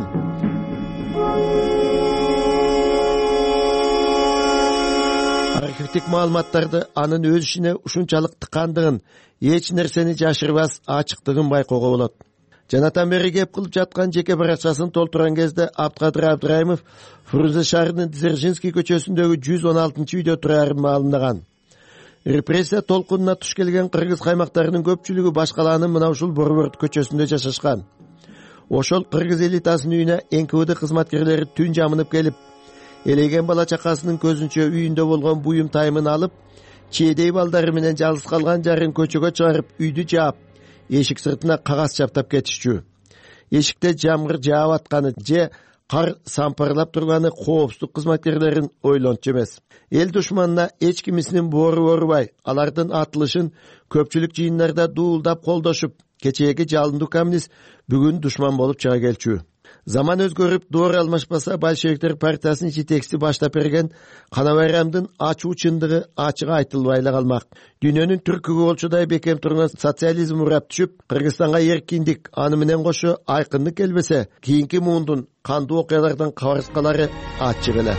Архивдик маалыматтарды анын өз ишине ушунчалык тыккандыгын, эч нерсени жашырбас ачыктыгын байкоого болот. Жанатан бери кеп кылып жаткан жеке баракчасын толтурган кезде Абдыкадыр Абдраимов Фрунзе шаарынын Дзержинский көчөсүндөгү 116-үйдө турарын маалымдаган. Репрессия толкунуна туш келген кыргыз каймактарынын көпчүлүгү башкалаанын мына ушул Борборд көчөсүндө жашашкан. Ошол кыргыз элитасынын үйүнө НКВД кызматкерлери түн жамынып келип, элеген бала чакасынын көзүнчө үйүндө болгон буюм таймын алып, чейдей балдары менен жалгыз калган жарын көчөгө чыгарып, үйдү жаап, эшик сыртына кагаз чаптап кетишчү. Эшикте жамгыр жаап атканы же кар сампарлап турганы коопсуздук кызматкерлерин ойлончу эмес. Эл душманына эч кимисинин боору оорубай, алардын атылышын көпчүлүк жыйындарда дуулдап колдошуп, кечээги жалындуу коммунист бүгүн душман болуп чыга келчү. Заман өзгөрүп, доор алмашпаса, большевиктер партиясынын жетекчиси баштап берген кана байрамдын ачуу чындыгы ачык айтылбай эле калмак. Дүйнөнүн түркүгү болчудай бекем турган социализм урап түшүп, Кыргызстанга эркиндик, аны менен кошо айкындык келбесе, кийинки муундун кандуу окуялардан кабарсыз калары ачык эле.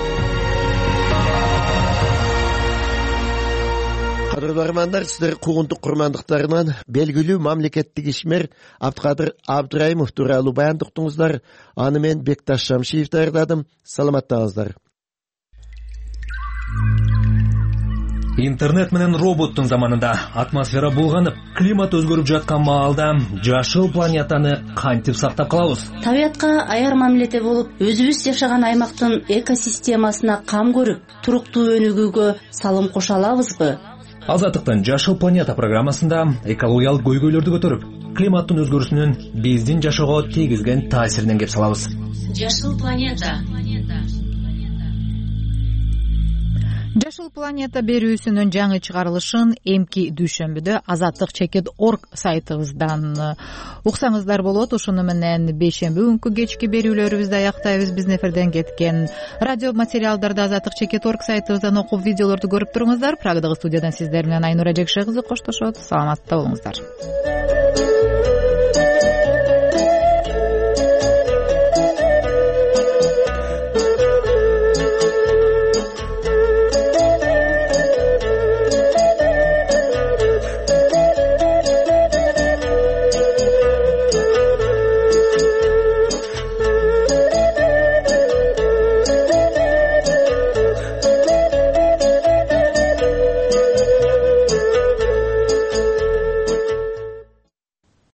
Кадырлуу армандар, сиздер куугунтук курмандыктарынан белгилүү мамлекеттик ишмер Абдыкадыр Абдраимов тууралуу баяндыктыңыздар. Аны мен Бекташ Шамшиев даярдадым. Саламаттаңыздар. Интернет менен роботтун заманында атмосфера булганып, климат өзгөрүп жаткан маалда жашыл планетаны кантип сактап калабыз? Табиятка аяр мамиледе болуп, өзүбүз жашаган аймактын экосистемасына кам көрүп, туруктуу өнүгүүгө салым кошо алабызбы? Азаттыктын Жашыл планета программасында экологиялык көйгөйлөрдү көтөрүп, климаттын өзгөрүүсүнүн биздин жашоого тийгизген таасиринен кеп салабыз. Жашыл планета. Жашыл планета берүүсүнүн жаңы чыгарылышын эмки дүйшөмбүдө azatlyk.org сайтыбыздан уксаңыздар болот. Ушуну менен бейшемби күнкү кечки берүүлөрүбүздү аяктайбыз. Биздин эфирден кеткен радио материалдарды azatlyk.org сайтыбыздан окуп, видеолорду көрүп туруңуздар. Прагдагы студиядан сиздер менен Айнура Жекше кызы коштошот. Саламатта болуңуздар.